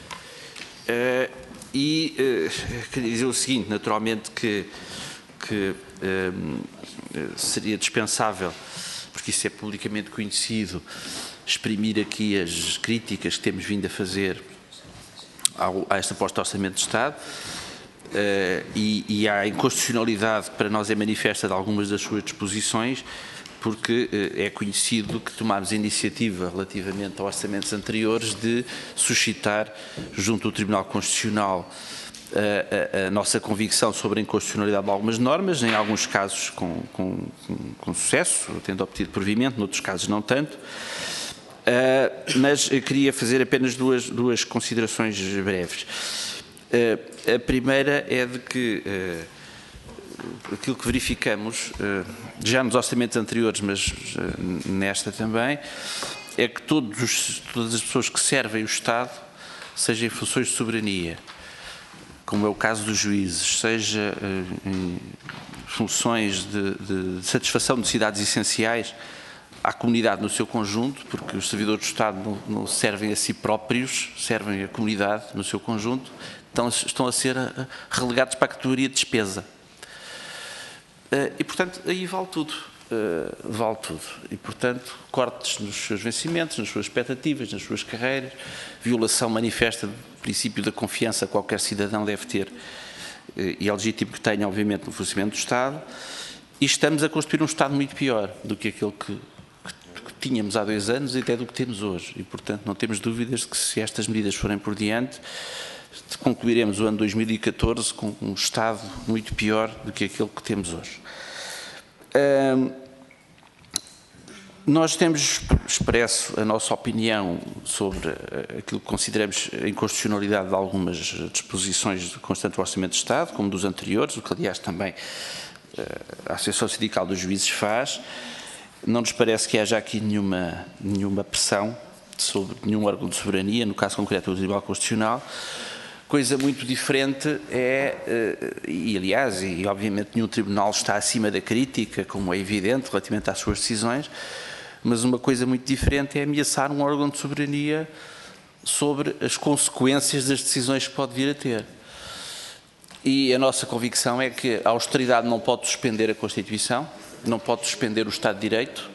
Queria dizer o seguinte, naturalmente que seria dispensável, porque isso é publicamente conhecido, exprimir aqui as críticas que temos vindo a fazer a esta proposta de Orçamento de Estado e à inconstitucionalidade que para nós é manifesta de algumas das suas disposições, porque é conhecido que tomámos a iniciativa relativamente a orçamentos anteriores de suscitar junto do Tribunal Constitucional a nossa convicção sobre a inconstitucionalidade de algumas normas, em alguns casos com sucesso, tendo obtido provimento, noutros casos não tanto, mas queria fazer apenas duas considerações breves. A primeira é de que aquilo que verificamos, já nos orçamentos anteriores, mas nesta também, é que todas as pessoas que servem o Estado, seja em funções de soberania, como é o caso dos juízes, seja em funções de satisfação de necessidades essenciais à comunidade no seu conjunto, porque os servidores do Estado não servem a si próprios, servem a comunidade no seu conjunto, estão a ser relegados para a categoria de despesa. E, portanto, aí vale tudo. E, portanto, cortes nos seus vencimentos, nas suas expectativas, nas suas carreiras, violação manifesta do princípio da confiança que qualquer cidadão deve ter, e é legítimo que tenha, obviamente, no funcionamento do Estado, e estamos a construir um Estado muito pior do que aquele que tínhamos há 2 anos e até do que temos hoje. E, portanto, não temos dúvidas de que, se estas medidas forem por diante, concluiremos o ano 2014 com um Estado muito pior do que aquele que temos hoje. Nós temos expresso a nossa opinião sobre aquilo que consideramos a inconstitucionalidade de algumas disposições constantes do Orçamento de Estado, como dos anteriores, o que, aliás, também a Associação Sindical dos Juízes faz. Não nos parece que haja aqui nenhuma pressão sobre nenhum órgão de soberania, no caso concreto do Tribunal Constitucional. Coisa muito diferente aliás, obviamente nenhum tribunal está acima da crítica, como é evidente, relativamente às suas decisões, mas uma coisa muito diferente é ameaçar um órgão de soberania sobre as consequências das decisões que pode vir a ter. E a nossa convicção é que a austeridade não pode suspender a Constituição, não pode suspender o Estado de Direito,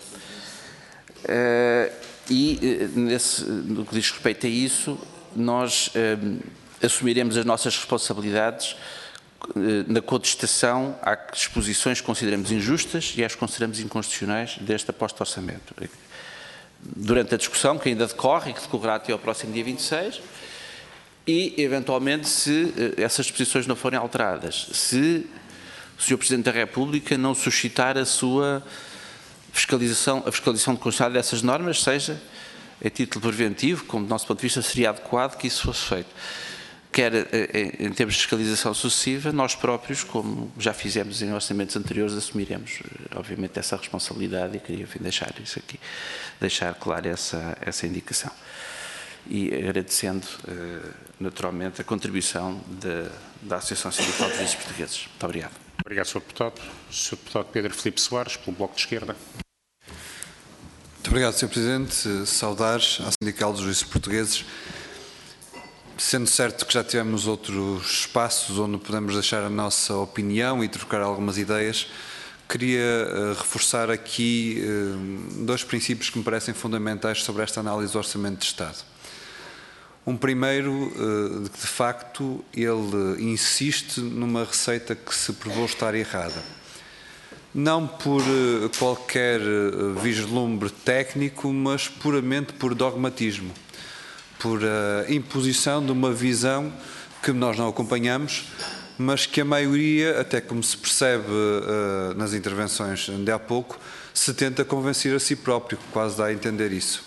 no que diz respeito a isso, nós assumiremos as nossas responsabilidades na contestação às disposições que consideramos injustas e às que consideramos inconstitucionais desta proposta de orçamento. Durante a discussão que ainda decorre e que decorrerá até ao próximo dia 26, e, eventualmente, se essas disposições não forem alteradas, se o Sr. Presidente da República não suscitar a sua fiscalização de constitucionalidade dessas normas, seja a título preventivo, como do nosso ponto de vista seria adequado que isso fosse feito. Quer em termos de fiscalização sucessiva, nós próprios, como já fizemos em orçamentos anteriores, assumiremos, obviamente, essa responsabilidade, e queria deixar isso aqui, deixar clara essa indicação. E agradecendo, naturalmente, a contribuição da Associação Sindical dos Juízes Portugueses. Muito obrigado. Obrigado, Sr. Deputado. Sr. Deputado Pedro Filipe Soares, pelo Bloco de Esquerda. Muito obrigado, Sr. Presidente. Saudar à Sindical dos Juízes Portugueses, sendo certo que já tivemos outros espaços onde podemos deixar a nossa opinião e trocar algumas ideias, queria reforçar aqui dois princípios que me parecem fundamentais sobre esta análise do Orçamento de Estado. Um primeiro, de facto, ele insiste numa receita que se provou estar errada. Não por qualquer vislumbre técnico, mas puramente por dogmatismo, por imposição de uma visão que nós não acompanhamos, mas que a maioria, até como se percebe nas intervenções de há pouco, se tenta convencer a si próprio, quase dá a entender isso.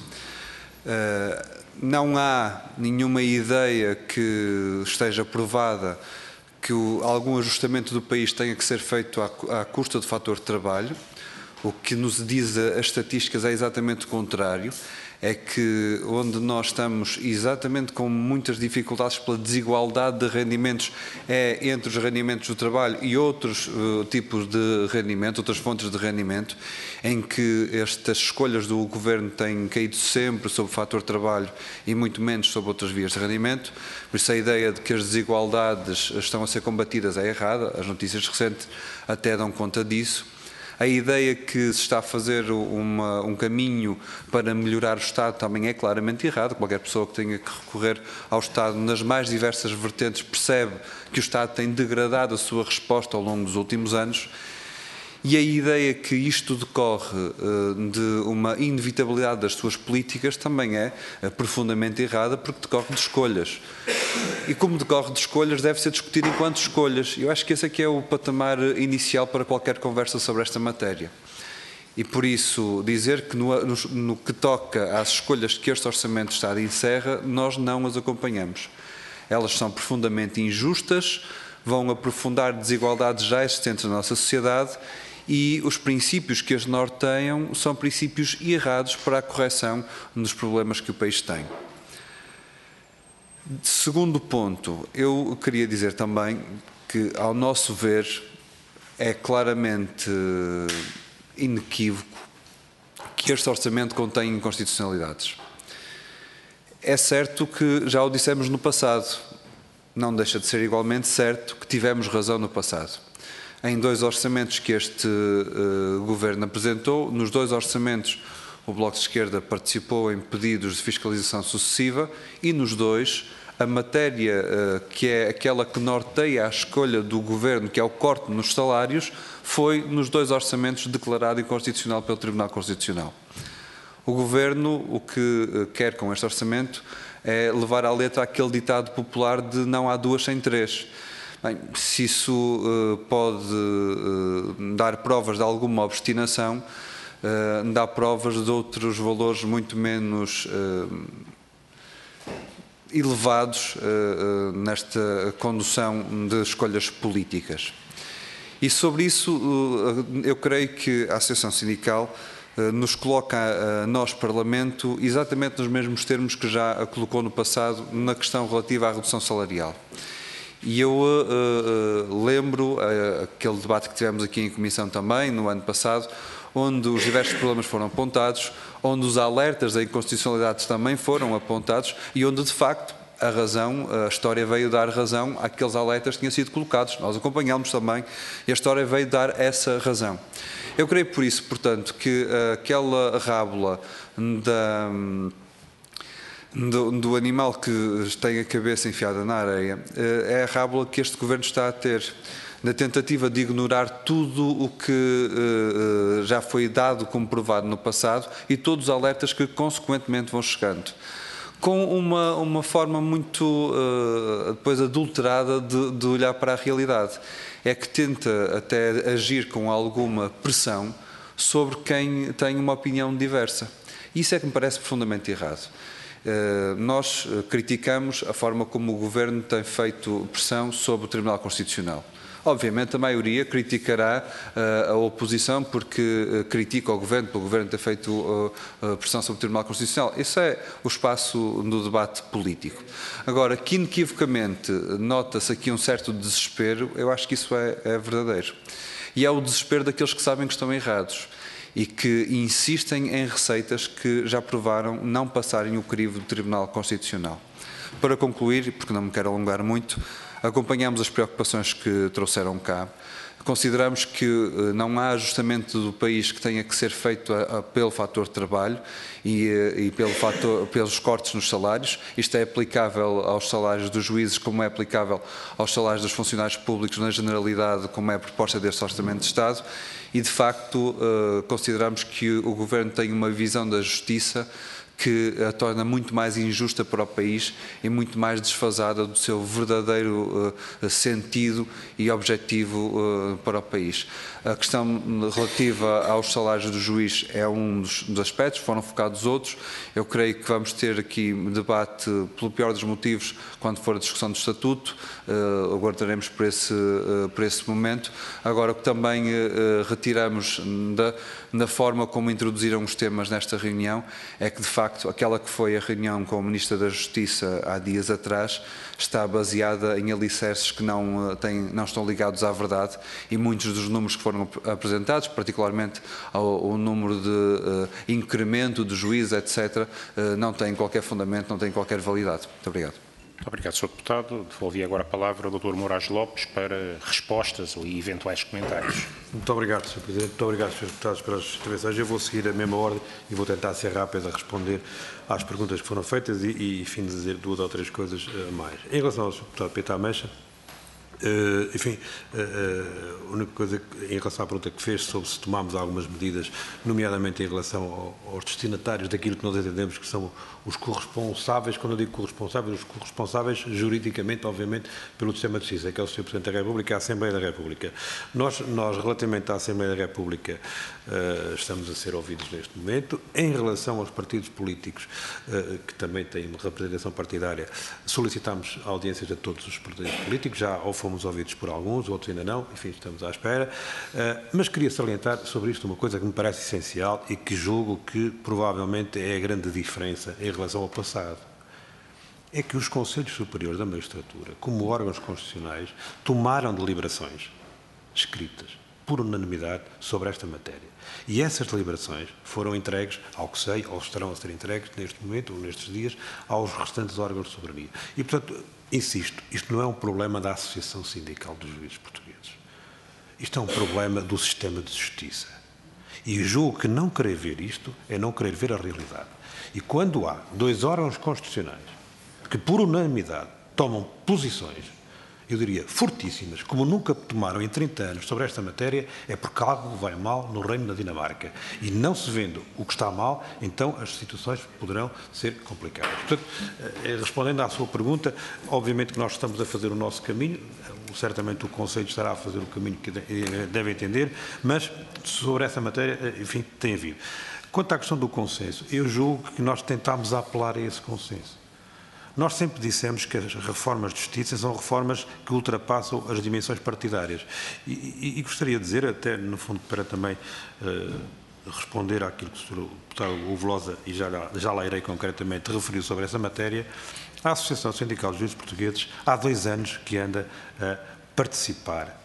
Não há nenhuma ideia que esteja provada que algum ajustamento do país tenha que ser feito à custa do fator de trabalho. O que nos diz as estatísticas é exatamente o contrário, é que onde nós estamos exatamente com muitas dificuldades pela desigualdade de rendimentos é entre os rendimentos do trabalho e outros tipos de rendimento, outras fontes de rendimento, em que estas escolhas do Governo têm caído sempre sobre o fator de trabalho e muito menos sobre outras vias de rendimento. Por isso a ideia de que as desigualdades estão a ser combatidas é errada, as notícias recentes até dão conta disso. A ideia que se está a fazer um caminho para melhorar o Estado também é claramente errado. Qualquer pessoa que tenha que recorrer ao Estado nas mais diversas vertentes percebe que o Estado tem degradado a sua resposta ao longo dos últimos anos. E a ideia que isto decorre de uma inevitabilidade das suas políticas também é profundamente errada, porque decorre de escolhas. E como decorre de escolhas, deve ser discutido enquanto escolhas. Eu acho que esse aqui é o patamar inicial para qualquer conversa sobre esta matéria. E por isso, dizer que no que toca às escolhas que este Orçamento de Estado encerra, nós não as acompanhamos. Elas são profundamente injustas, vão aprofundar desigualdades já existentes na nossa sociedade e os princípios que as norteiam são princípios errados para a correção dos problemas que o país tem. Segundo ponto, eu queria dizer também que, ao nosso ver, é claramente inequívoco que este orçamento contém inconstitucionalidades. É certo que já o dissemos no passado, não deixa de ser igualmente certo que tivemos razão no passado. Em dois orçamentos que este Governo apresentou, nos dois orçamentos o Bloco de Esquerda participou em pedidos de fiscalização sucessiva e nos dois a matéria que é aquela que norteia a escolha do Governo, que é o corte nos salários, foi nos dois orçamentos declarado inconstitucional pelo Tribunal Constitucional. O Governo o que quer com este orçamento é levar à letra aquele ditado popular de não há duas sem três. Bem, se isso pode dar provas de alguma obstinação, dá provas de outros valores muito menos elevados nesta condução de escolhas políticas. E sobre isso, eu creio que a Associação Sindical nos coloca a nós, Parlamento, exatamente nos mesmos termos que já a colocou no passado na questão relativa à redução salarial. E eu lembro aquele debate que tivemos aqui em Comissão também, no ano passado, onde os diversos problemas foram apontados, onde os alertas da inconstitucionalidade também foram apontados e onde, de facto, a história veio dar razão àqueles alertas que tinham sido colocados. Nós acompanhámos também e a história veio dar essa razão. Eu creio por isso, portanto, que aquela rábula do animal que tem a cabeça enfiada na areia é a rábula que este Governo está a ter, na tentativa de ignorar tudo o que já foi dado como provado no passado e todos os alertas que consequentemente vão chegando, com uma forma muito depois adulterada de olhar para a realidade. É que tenta até agir com alguma pressão sobre quem tem uma opinião diversa. Isso é que me parece profundamente errado. Nós criticamos a forma como o Governo tem feito pressão sobre o Tribunal Constitucional. Obviamente a maioria criticará a oposição porque critica o Governo, pelo Governo ter feito pressão sobre o Tribunal Constitucional. Esse é o espaço do debate político. Agora, que inequivocamente nota-se aqui um certo desespero, eu acho que isso é verdadeiro. E é o desespero daqueles que sabem que estão errados e que insistem em receitas que já provaram não passarem o crivo do Tribunal Constitucional. Para concluir, porque não me quero alongar muito, acompanhamos as preocupações que trouxeram cá. Consideramos que não há ajustamento do país que tenha que ser feito pelo fator trabalho e pelos cortes nos salários. Isto é aplicável aos salários dos juízes, como é aplicável aos salários dos funcionários públicos na generalidade, como é a proposta deste Orçamento de Estado. E, de facto, consideramos que o Governo tem uma visão da justiça que a torna muito mais injusta para o país e muito mais desfasada do seu verdadeiro sentido e objetivo para o país. A questão relativa aos salários do juiz é um dos aspectos, foram focados outros. Eu creio que vamos ter aqui debate, pelo pior dos motivos, quando for a discussão do Estatuto, aguardaremos por esse momento. Agora, o que também retiramos da forma como introduziram os temas nesta reunião é que, de facto, aquela que foi a reunião com o Ministro da Justiça há dias atrás está baseada em alicerces que não estão ligados à verdade, e muitos dos números que foram apresentados, particularmente o número de incremento de juízes, etc., não têm qualquer fundamento, não têm qualquer validade. Muito obrigado. Muito obrigado, Sr. Deputado. Devolvi agora a palavra ao Dr. Moraes Lopes para respostas ou eventuais comentários. Muito obrigado, Sr. Presidente. Muito obrigado, Sr. Deputados, pelas intervenções. Eu vou seguir a mesma ordem e vou tentar ser rápido a responder às perguntas que foram feitas e enfim, dizer 2 ou 3 coisas a mais. Em relação ao Sr. Deputado Peter Ameixa, enfim, a única coisa em relação à pergunta que fez sobre se tomámos algumas medidas, nomeadamente em relação aos destinatários daquilo que nós entendemos que são os corresponsáveis, quando eu digo corresponsáveis, os corresponsáveis juridicamente, obviamente, pelo sistema de justiça, que é o Sr. Presidente da República e a Assembleia da República. Nós, relativamente à Assembleia da República, estamos a ser ouvidos neste momento. Em relação aos partidos políticos, que também têm uma representação partidária, solicitamos audiências a todos os partidos políticos, já ou fomos ouvidos por alguns, outros ainda não, enfim, estamos à espera. Mas queria salientar sobre isto uma coisa que me parece essencial e que julgo que provavelmente é a grande diferença em relação ao passado. É que os Conselhos Superiores da Magistratura, como órgãos constitucionais, tomaram deliberações escritas por unanimidade sobre esta matéria. E essas deliberações foram entregues, ao que sei, ou estarão a ser entregues neste momento, ou nestes dias, aos restantes órgãos de soberania. E, portanto, insisto, isto não é um problema da Associação Sindical dos Juízes Portugueses. Isto é um problema do sistema de justiça. E julgo que não querer ver isto é não querer ver a realidade. E quando há 2 órgãos constitucionais que, por unanimidade, tomam posições, eu diria, fortíssimas, como nunca tomaram em 30 anos sobre esta matéria, é porque algo vai mal no Reino da Dinamarca. E não se vendo o que está mal, então as situações poderão ser complicadas. Portanto, respondendo à sua pergunta, obviamente que nós estamos a fazer o nosso caminho, certamente o Conselho estará a fazer o caminho que deve entender, mas sobre essa matéria, enfim, tem havido. Quanto à questão do consenso, eu julgo que nós tentámos apelar a esse consenso. Nós sempre dissemos que as reformas de justiça são reformas que ultrapassam as dimensões partidárias. E gostaria de dizer, até no fundo, para também responder àquilo que o Sr. Deputado Velosa, e já lá irei concretamente, referiu sobre essa matéria, a Associação Sindical dos Juízes Portugueses há 2 anos que anda a participar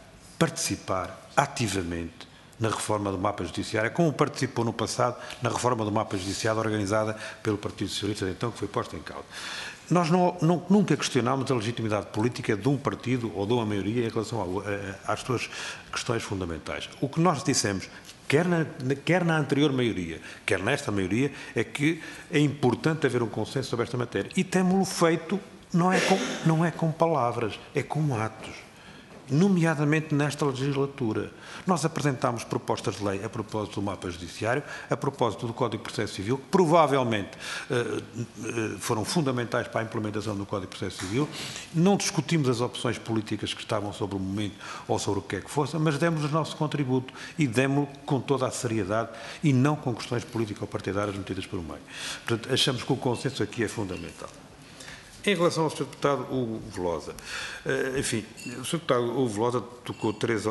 ativamente na reforma do mapa judiciário, como participou no passado na reforma do mapa judiciário organizada pelo Partido Socialista, então, que foi posta em causa. Nós nunca questionámos a legitimidade política de um partido ou de uma maioria em relação às suas questões fundamentais. O que nós dissemos, quer na anterior maioria, quer nesta maioria, é que é importante haver um consenso sobre esta matéria. E temos-lo feito, não é com palavras, é com atos. Nomeadamente nesta legislatura. Nós apresentámos propostas de lei a propósito do mapa judiciário, a propósito do Código de Processo Civil, que provavelmente foram fundamentais para a implementação do Código de Processo Civil. Não discutimos as opções políticas que estavam sobre o momento ou sobre o que é que fosse, mas demos o nosso contributo e demos-lo com toda a seriedade e não com questões político-partidárias metidas por meio. Portanto, achamos que o consenso aqui é fundamental. Em relação ao Sr. Deputado Hugo Velosa, enfim, o Sr. Deputado Hugo Velosa tocou 3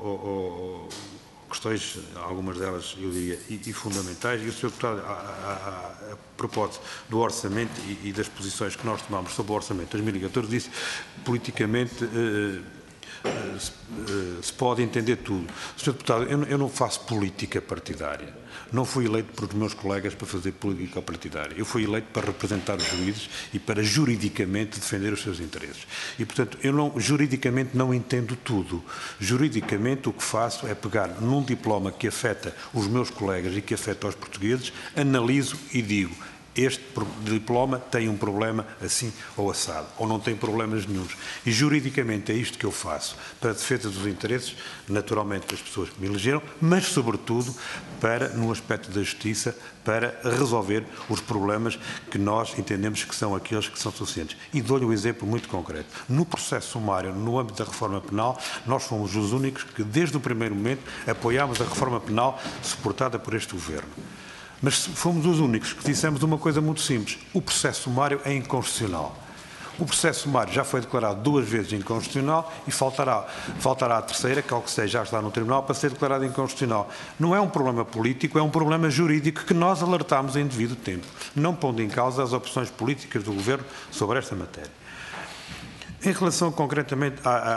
questões, algumas delas, eu diria, e fundamentais, e o Sr. Deputado, a propósito do orçamento e das posições que nós tomamos sobre o orçamento de 2014, disse que politicamente se pode entender tudo. Sr. Deputado, eu não faço política partidária. Não fui eleito por meus colegas para fazer política partidária. Eu fui eleito para representar os juízes e para juridicamente defender os seus interesses. E, portanto, juridicamente não entendo tudo. Juridicamente o que faço é pegar num diploma que afeta os meus colegas e que afeta os portugueses, analiso e digo: este diploma tem um problema assim ou assado, ou não tem problemas nenhuns. E juridicamente é isto que eu faço, para a defesa dos interesses, naturalmente, das pessoas que me elegeram, mas, sobretudo, no aspecto da justiça, para resolver os problemas que nós entendemos que são aqueles que são suficientes. E dou-lhe um exemplo muito concreto. No processo sumário, no âmbito da reforma penal, nós fomos os únicos que, desde o primeiro momento, apoiámos a reforma penal suportada por este Governo. Mas fomos os únicos que dissemos uma coisa muito simples: o processo sumário é inconstitucional. O processo sumário já foi declarado 2 vezes inconstitucional e faltará a terceira, que ao que seja já está no Tribunal, para ser declarado inconstitucional. Não é um problema político, é um problema jurídico que nós alertámos em devido tempo, não pondo em causa as opções políticas do Governo sobre esta matéria. Em relação concretamente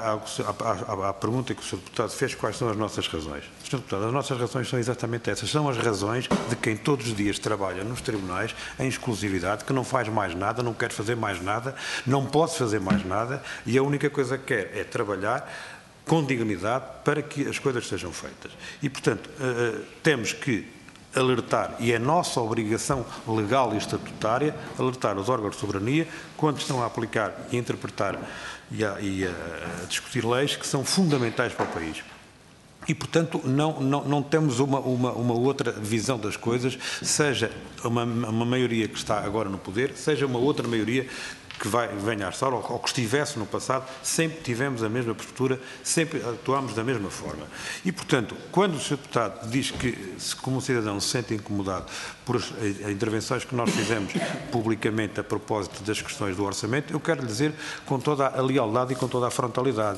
à pergunta que o Sr. Deputado fez, quais são as nossas razões? Sr. Deputado, as nossas razões são exatamente essas. São as razões de quem todos os dias trabalha nos tribunais em exclusividade, que não faz mais nada, não quer fazer mais nada, não pode fazer mais nada e a única coisa que quer é trabalhar com dignidade para que as coisas sejam feitas. E, portanto, temos que alertar, e é nossa obrigação legal e estatutária, alertar os órgãos de soberania quando estão a aplicar e a interpretar e a discutir leis que são fundamentais para o país. E, portanto, não temos uma outra visão das coisas, seja uma maioria que está agora no poder, seja uma outra maioria que venha a estar, ou que estivesse no passado, sempre tivemos a mesma postura, sempre atuámos da mesma forma. E, portanto, quando o Sr. Deputado diz que, como cidadão, se sente incomodado por as intervenções que nós fizemos publicamente a propósito das questões do orçamento, eu quero lhe dizer com toda a lealdade e com toda a frontalidade: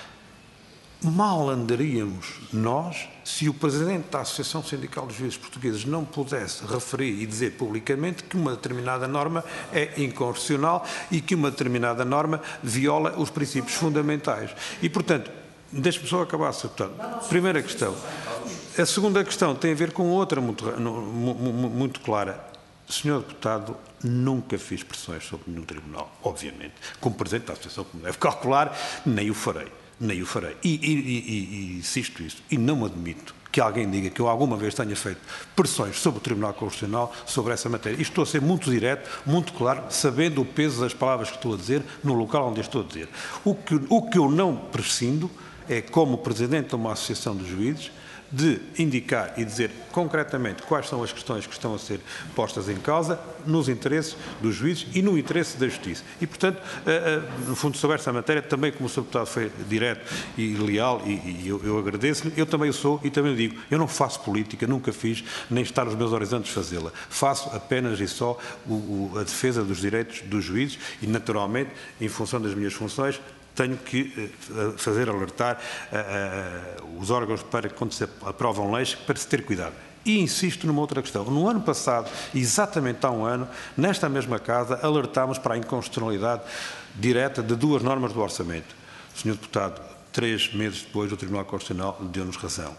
mal andaríamos nós se o Presidente da Associação Sindical dos Juízes Portugueses não pudesse referir e dizer publicamente que uma determinada norma é inconstitucional e que uma determinada norma viola os princípios fundamentais. E, portanto, deixe-me só acabar, Sr. Deputado. Primeira questão. A segunda questão tem a ver com outra muito clara. Sr. Deputado, nunca fiz pressões sobre nenhum tribunal, obviamente. Como Presidente da Associação, como deve calcular, nem o farei. Nem o farei. E insisto isso. E não admito que alguém diga que eu alguma vez tenha feito pressões sobre o Tribunal Constitucional sobre essa matéria. E estou a ser muito direto, muito claro, sabendo o peso das palavras que estou a dizer no local onde estou a dizer. O que eu não prescindo é, como Presidente de uma Associação de Juízes, de indicar e dizer concretamente quais são as questões que estão a ser postas em causa nos interesses dos juízes e no interesse da justiça. E, portanto, no fundo, sobre esta matéria, também como o Sr. Deputado foi direto e leal, e eu agradeço-lhe, eu também o sou e também digo: eu não faço política, nunca fiz, nem está nos meus horizontes fazê-la. Faço apenas e só a defesa dos direitos dos juízes e, naturalmente, em função das minhas funções, tenho que fazer alertar os órgãos para, quando se aprovam leis, para se ter cuidado. E insisto numa outra questão. No ano passado, exatamente há um ano, nesta mesma casa, alertámos para a inconstitucionalidade direta de 2 normas do orçamento. Sr. Deputado, 3 meses depois, o Tribunal Constitucional deu-nos razão.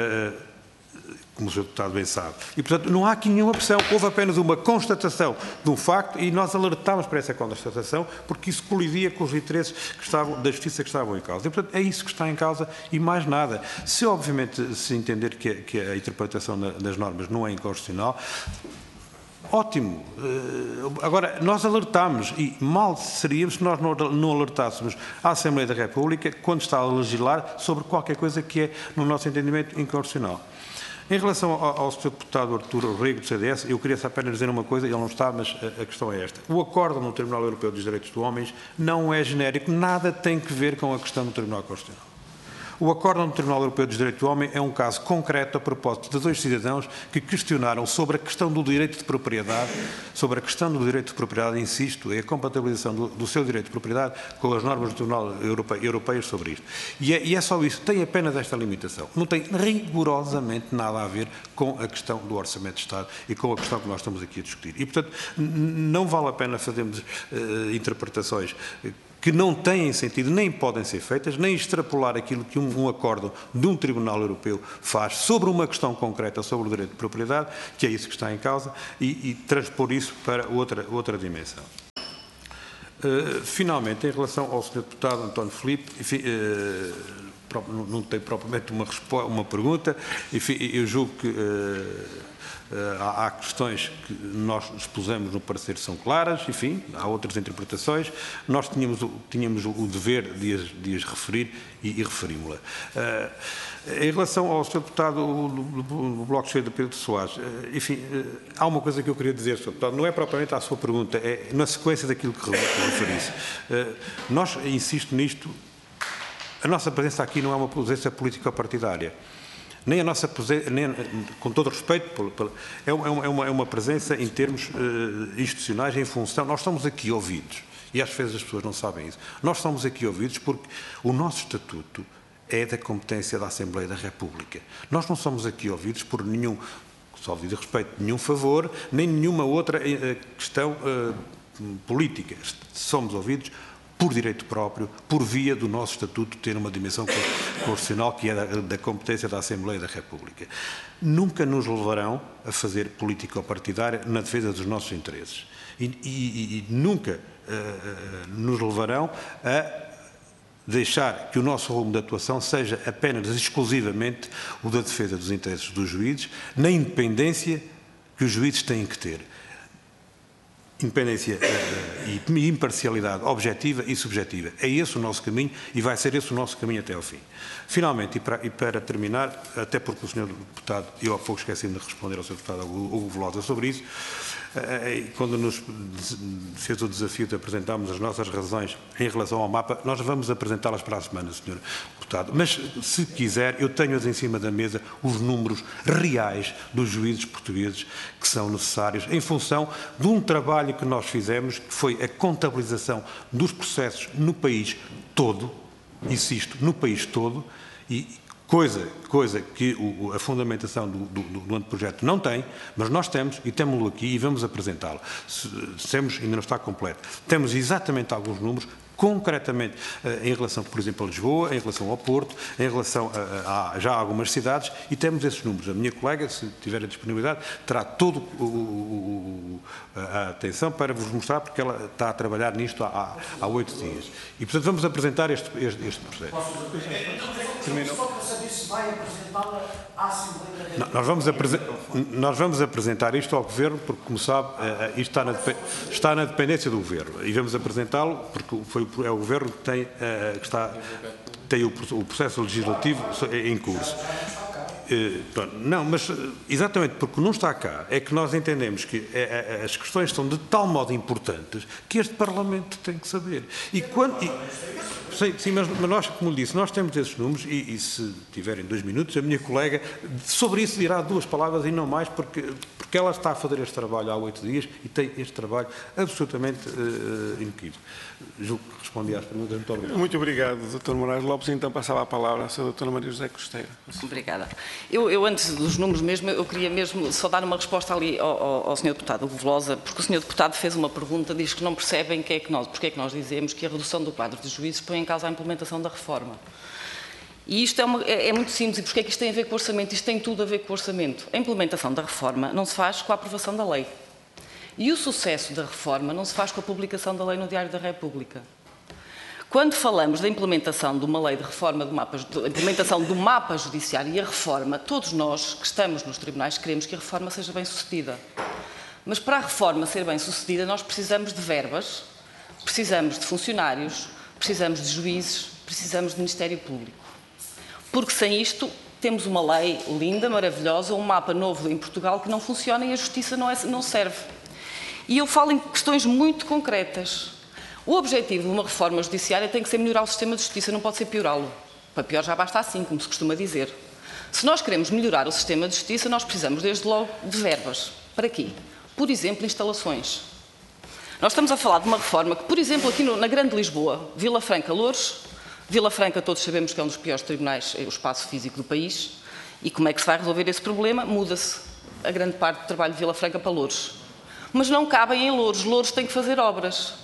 Como o Sr. Deputado bem sabe. E, portanto, não há aqui nenhuma pressão. Houve apenas uma constatação de um facto e nós alertámos para essa constatação porque isso colidia com os interesses da justiça que estavam em causa. E, portanto, é isso que está em causa e mais nada. Se, obviamente, se entender que a interpretação das normas não é inconstitucional, ótimo. Agora, nós alertámos e mal seríamos se nós não alertássemos a Assembleia da República quando está a legislar sobre qualquer coisa que é, no nosso entendimento, inconstitucional. Em relação ao Sr. Deputado Arturo Rego, do CDS, eu queria apenas dizer uma coisa, ele não está, mas a questão é esta. O acórdão no Tribunal Europeu dos Direitos do Homem não é genérico, nada tem que ver com a questão do Tribunal Constitucional. O acórdão do Tribunal Europeu dos Direitos do Homem é um caso concreto a propósito de 2 cidadãos que questionaram sobre a questão do direito de propriedade, insisto, é a compatibilização do seu direito de propriedade com as normas do Tribunal Europeu sobre isto. E é só isso, tem apenas esta limitação. Não tem rigorosamente nada a ver com a questão do Orçamento de Estado e com a questão que nós estamos aqui a discutir. E, portanto, não vale a pena fazermos interpretações que não têm sentido, nem podem ser feitas, nem extrapolar aquilo que um acórdão de um Tribunal Europeu faz sobre uma questão concreta, sobre o direito de propriedade, que é isso que está em causa, e transpor isso para outra dimensão. Finalmente, em relação ao Sr. Deputado António Filipe, enfim, não tenho propriamente uma pergunta, enfim, eu julgo que há questões que nós expusemos no parecer que são claras, enfim, há outras interpretações, nós tínhamos o dever de as referir e referimos-la. Em relação ao Sr. Deputado do Bloco de Esquerda, Pedro Soares, enfim, há uma coisa que eu queria dizer, Sr. Deputado, não é propriamente à sua pergunta, é na sequência daquilo que referisse. Nós, insisto nisto, a nossa presença aqui não é uma presença político-partidária. Nem a nossa presença, com todo o respeito, é uma presença em termos institucionais, em função. Nós estamos aqui ouvidos, e às vezes as pessoas não sabem isso. Nós estamos aqui ouvidos porque o nosso estatuto é da competência da Assembleia da República. Nós não somos aqui ouvidos por nenhum, só devido respeito, nenhum favor, nem nenhuma outra questão política. Somos ouvidos por direito próprio, por via do nosso Estatuto ter uma dimensão constitucional que é da competência da Assembleia da República. Nunca nos levarão a fazer político-partidária na defesa dos nossos interesses. E nunca nos levarão a deixar que o nosso rumo de atuação seja apenas exclusivamente o da defesa dos interesses dos juízes, na independência que os juízes têm que ter. Independência e imparcialidade objetiva e subjetiva. É esse o nosso caminho e vai ser esse o nosso caminho até ao fim. Finalmente, e para terminar, até porque o Sr. Deputado, eu há pouco esqueci de responder ao Sr. Deputado Hugo Velosa sobre isso, quando nos fez o desafio de apresentarmos as nossas razões em relação ao mapa, nós vamos apresentá-las para a semana, Sr. Deputado. Mas, se quiser, eu tenho-as em cima da mesa os números reais dos juízes portugueses que são necessários em função de um trabalho que nós fizemos, que foi a contabilização dos processos no país todo, insisto, no país todo, e coisa que a fundamentação do anteprojeto não tem, mas nós temos, e temos-lo aqui e vamos apresentá-lo. Ainda não está completo. Temos exatamente alguns números, concretamente em relação, por exemplo, a Lisboa, em relação ao Porto, em relação a já algumas cidades, e temos esses números. A minha colega, se tiver a disponibilidade, terá toda a atenção para vos mostrar, porque ela está a trabalhar nisto há 8 dias. E, portanto, vamos apresentar este processo. Nós vamos apresentar isto ao Governo, porque, como sabe, isto está na dependência do Governo. E vamos apresentá-lo, porque é o Governo que tem o processo legislativo em curso. Não, mas exatamente porque não está cá, é que nós entendemos que as questões são de tal modo importantes que este Parlamento tem que saber. Sim, mas nós, como lhe disse, nós temos esses números e se tiverem 2 minutos, a minha colega sobre isso dirá 2 palavras e não mais, porque ela está a fazer este trabalho há 8 dias e tem este trabalho absolutamente inequívoco. Julgo que respondi às perguntas. Muito obrigado. Muito obrigado, Dr. Moraes Lopes. Então passava a palavra à Sra. Dra. Maria José Costeira. Obrigada. Eu, antes dos números mesmo, eu queria mesmo só dar uma resposta ali ao Sr. Deputado Hugo Velosa, porque o Sr. Deputado fez uma pergunta, diz que não percebem porque é que nós dizemos que a redução do quadro de juízes põe em causa a implementação da reforma. E isto é muito simples. E porque é que isto tem a ver com o orçamento? Isto tem tudo a ver com o orçamento. A implementação da reforma não se faz com a aprovação da lei. E o sucesso da reforma não se faz com a publicação da lei no Diário da República. Quando falamos da implementação de uma lei de reforma da implementação do mapa judiciário e a reforma, todos nós que estamos nos tribunais queremos que a reforma seja bem sucedida. Mas para a reforma ser bem sucedida, nós precisamos de verbas, precisamos de funcionários, precisamos de juízes, precisamos de Ministério Público. Porque sem isto temos uma lei linda, maravilhosa, um mapa novo em Portugal que não funciona e a justiça não serve. E eu falo em questões muito concretas. O objetivo de uma reforma judiciária tem que ser melhorar o sistema de justiça, não pode ser piorá-lo. Para pior já basta assim, como se costuma dizer. Se nós queremos melhorar o sistema de justiça, nós precisamos desde logo de verbas. Para quê? Por exemplo, instalações. Nós estamos a falar de uma reforma que, por exemplo, aqui na Grande Lisboa, Vila Franca, Loures, Vila Franca todos sabemos que é um dos piores tribunais, é o espaço físico do país, e como é que se vai resolver esse problema? Muda-se a grande parte do trabalho de Vila Franca para Loures. Mas não cabem em Loures. Loures tem que fazer obras.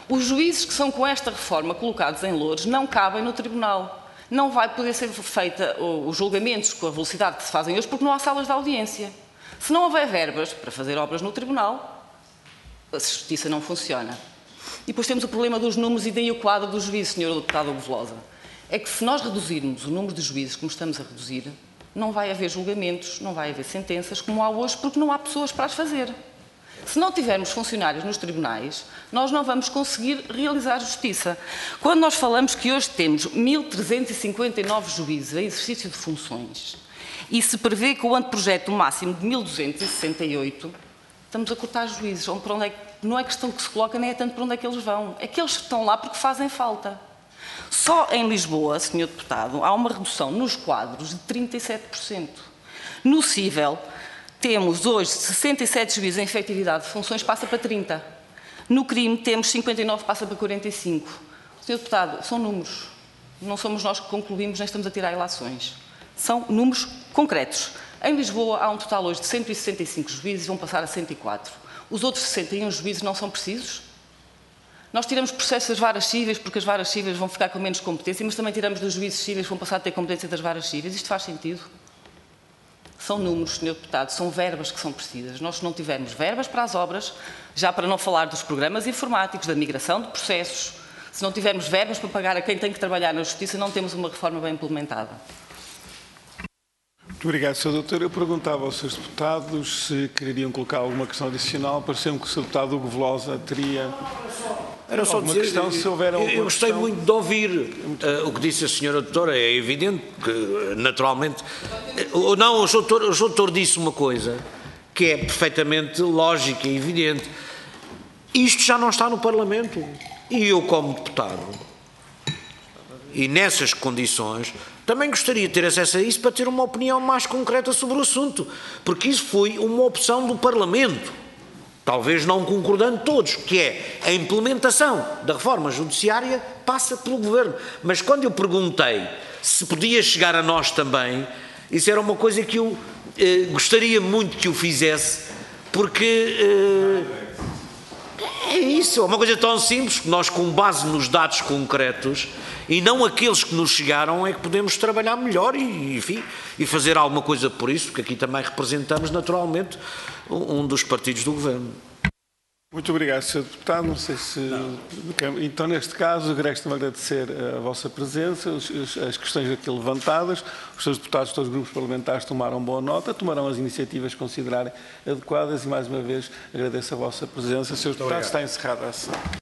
Os juízes que são com esta reforma colocados em louros não cabem no tribunal. Não vai poder ser feita os julgamentos com a velocidade que se fazem hoje porque não há salas de audiência. Se não houver verbas para fazer obras no tribunal, a justiça não funciona. E depois temos o problema dos números e daí o quadro dos juízes, Sr. Deputado Hugo Velosa. É que se nós reduzirmos o número de juízes como estamos a reduzir, não vai haver julgamentos, não vai haver sentenças como há hoje, porque não há pessoas para as fazer. Se não tivermos funcionários nos tribunais, nós não vamos conseguir realizar justiça. Quando nós falamos que hoje temos 1.359 juízes em exercício de funções e se prevê que o anteprojeto máximo de 1.268, estamos a cortar juízes. Não é questão que se coloca, nem é tanto para onde é que eles vão. É que eles estão lá porque fazem falta. Só em Lisboa, Sr. Deputado, há uma redução nos quadros de 37%. No cível, temos hoje 67 juízes em efetividade de funções, passa para 30. No crime temos 59, passa para 45. Sr. Deputado, são números. Não somos nós que concluímos, nem estamos a tirar ilações. São números concretos. Em Lisboa há um total hoje de 165 juízes e vão passar a 104. Os outros 61 juízes não são precisos? Nós tiramos processos das varas cíveis porque as varas cíveis vão ficar com menos competência, mas também tiramos dos juízes cíveis que vão passar a ter competência das varas cíveis. Isto faz sentido? São números, Sr. Deputado, são verbas que são precisas. Nós, se não tivermos verbas para as obras, já para não falar dos programas informáticos, da migração de processos, se não tivermos verbas para pagar a quem tem que trabalhar na Justiça, não temos uma reforma bem implementada. Muito obrigado, Sr. Doutor. Eu perguntava aos Srs. Deputados se queriam colocar alguma questão adicional. Pareceu-me que o Sr. Deputado Hugo Velosa teria Era só alguma dizer, questão, se houver alguma eu gostei questão. muito de ouvir o que disse a Sra. Doutora. É evidente que, naturalmente... Não, o Sr. Doutor disse uma coisa que é perfeitamente lógica e evidente. Isto já não está no Parlamento. E eu, como deputado, e nessas condições, também gostaria de ter acesso a isso para ter uma opinião mais concreta sobre o assunto, porque isso foi uma opção do Parlamento, talvez não concordando todos, que é a implementação da reforma judiciária passa pelo Governo. Mas quando eu perguntei se podia chegar a nós também, isso era uma coisa que eu gostaria muito que o fizesse, porque é isso, é uma coisa tão simples que nós, com base nos dados concretos e não aqueles que nos chegaram, é que podemos trabalhar melhor e, enfim, e fazer alguma coisa por isso, porque aqui também representamos naturalmente um dos partidos do Governo. Muito obrigado, Sr. Deputado. Não sei se... Então, neste caso, resta-me agradecer a vossa presença, as questões aqui levantadas. Os Srs. Deputados de todos os grupos parlamentares tomaram boa nota, tomarão as iniciativas que considerarem adequadas e, mais uma vez, agradeço a vossa presença. Srs. Deputados, está encerrada a sessão.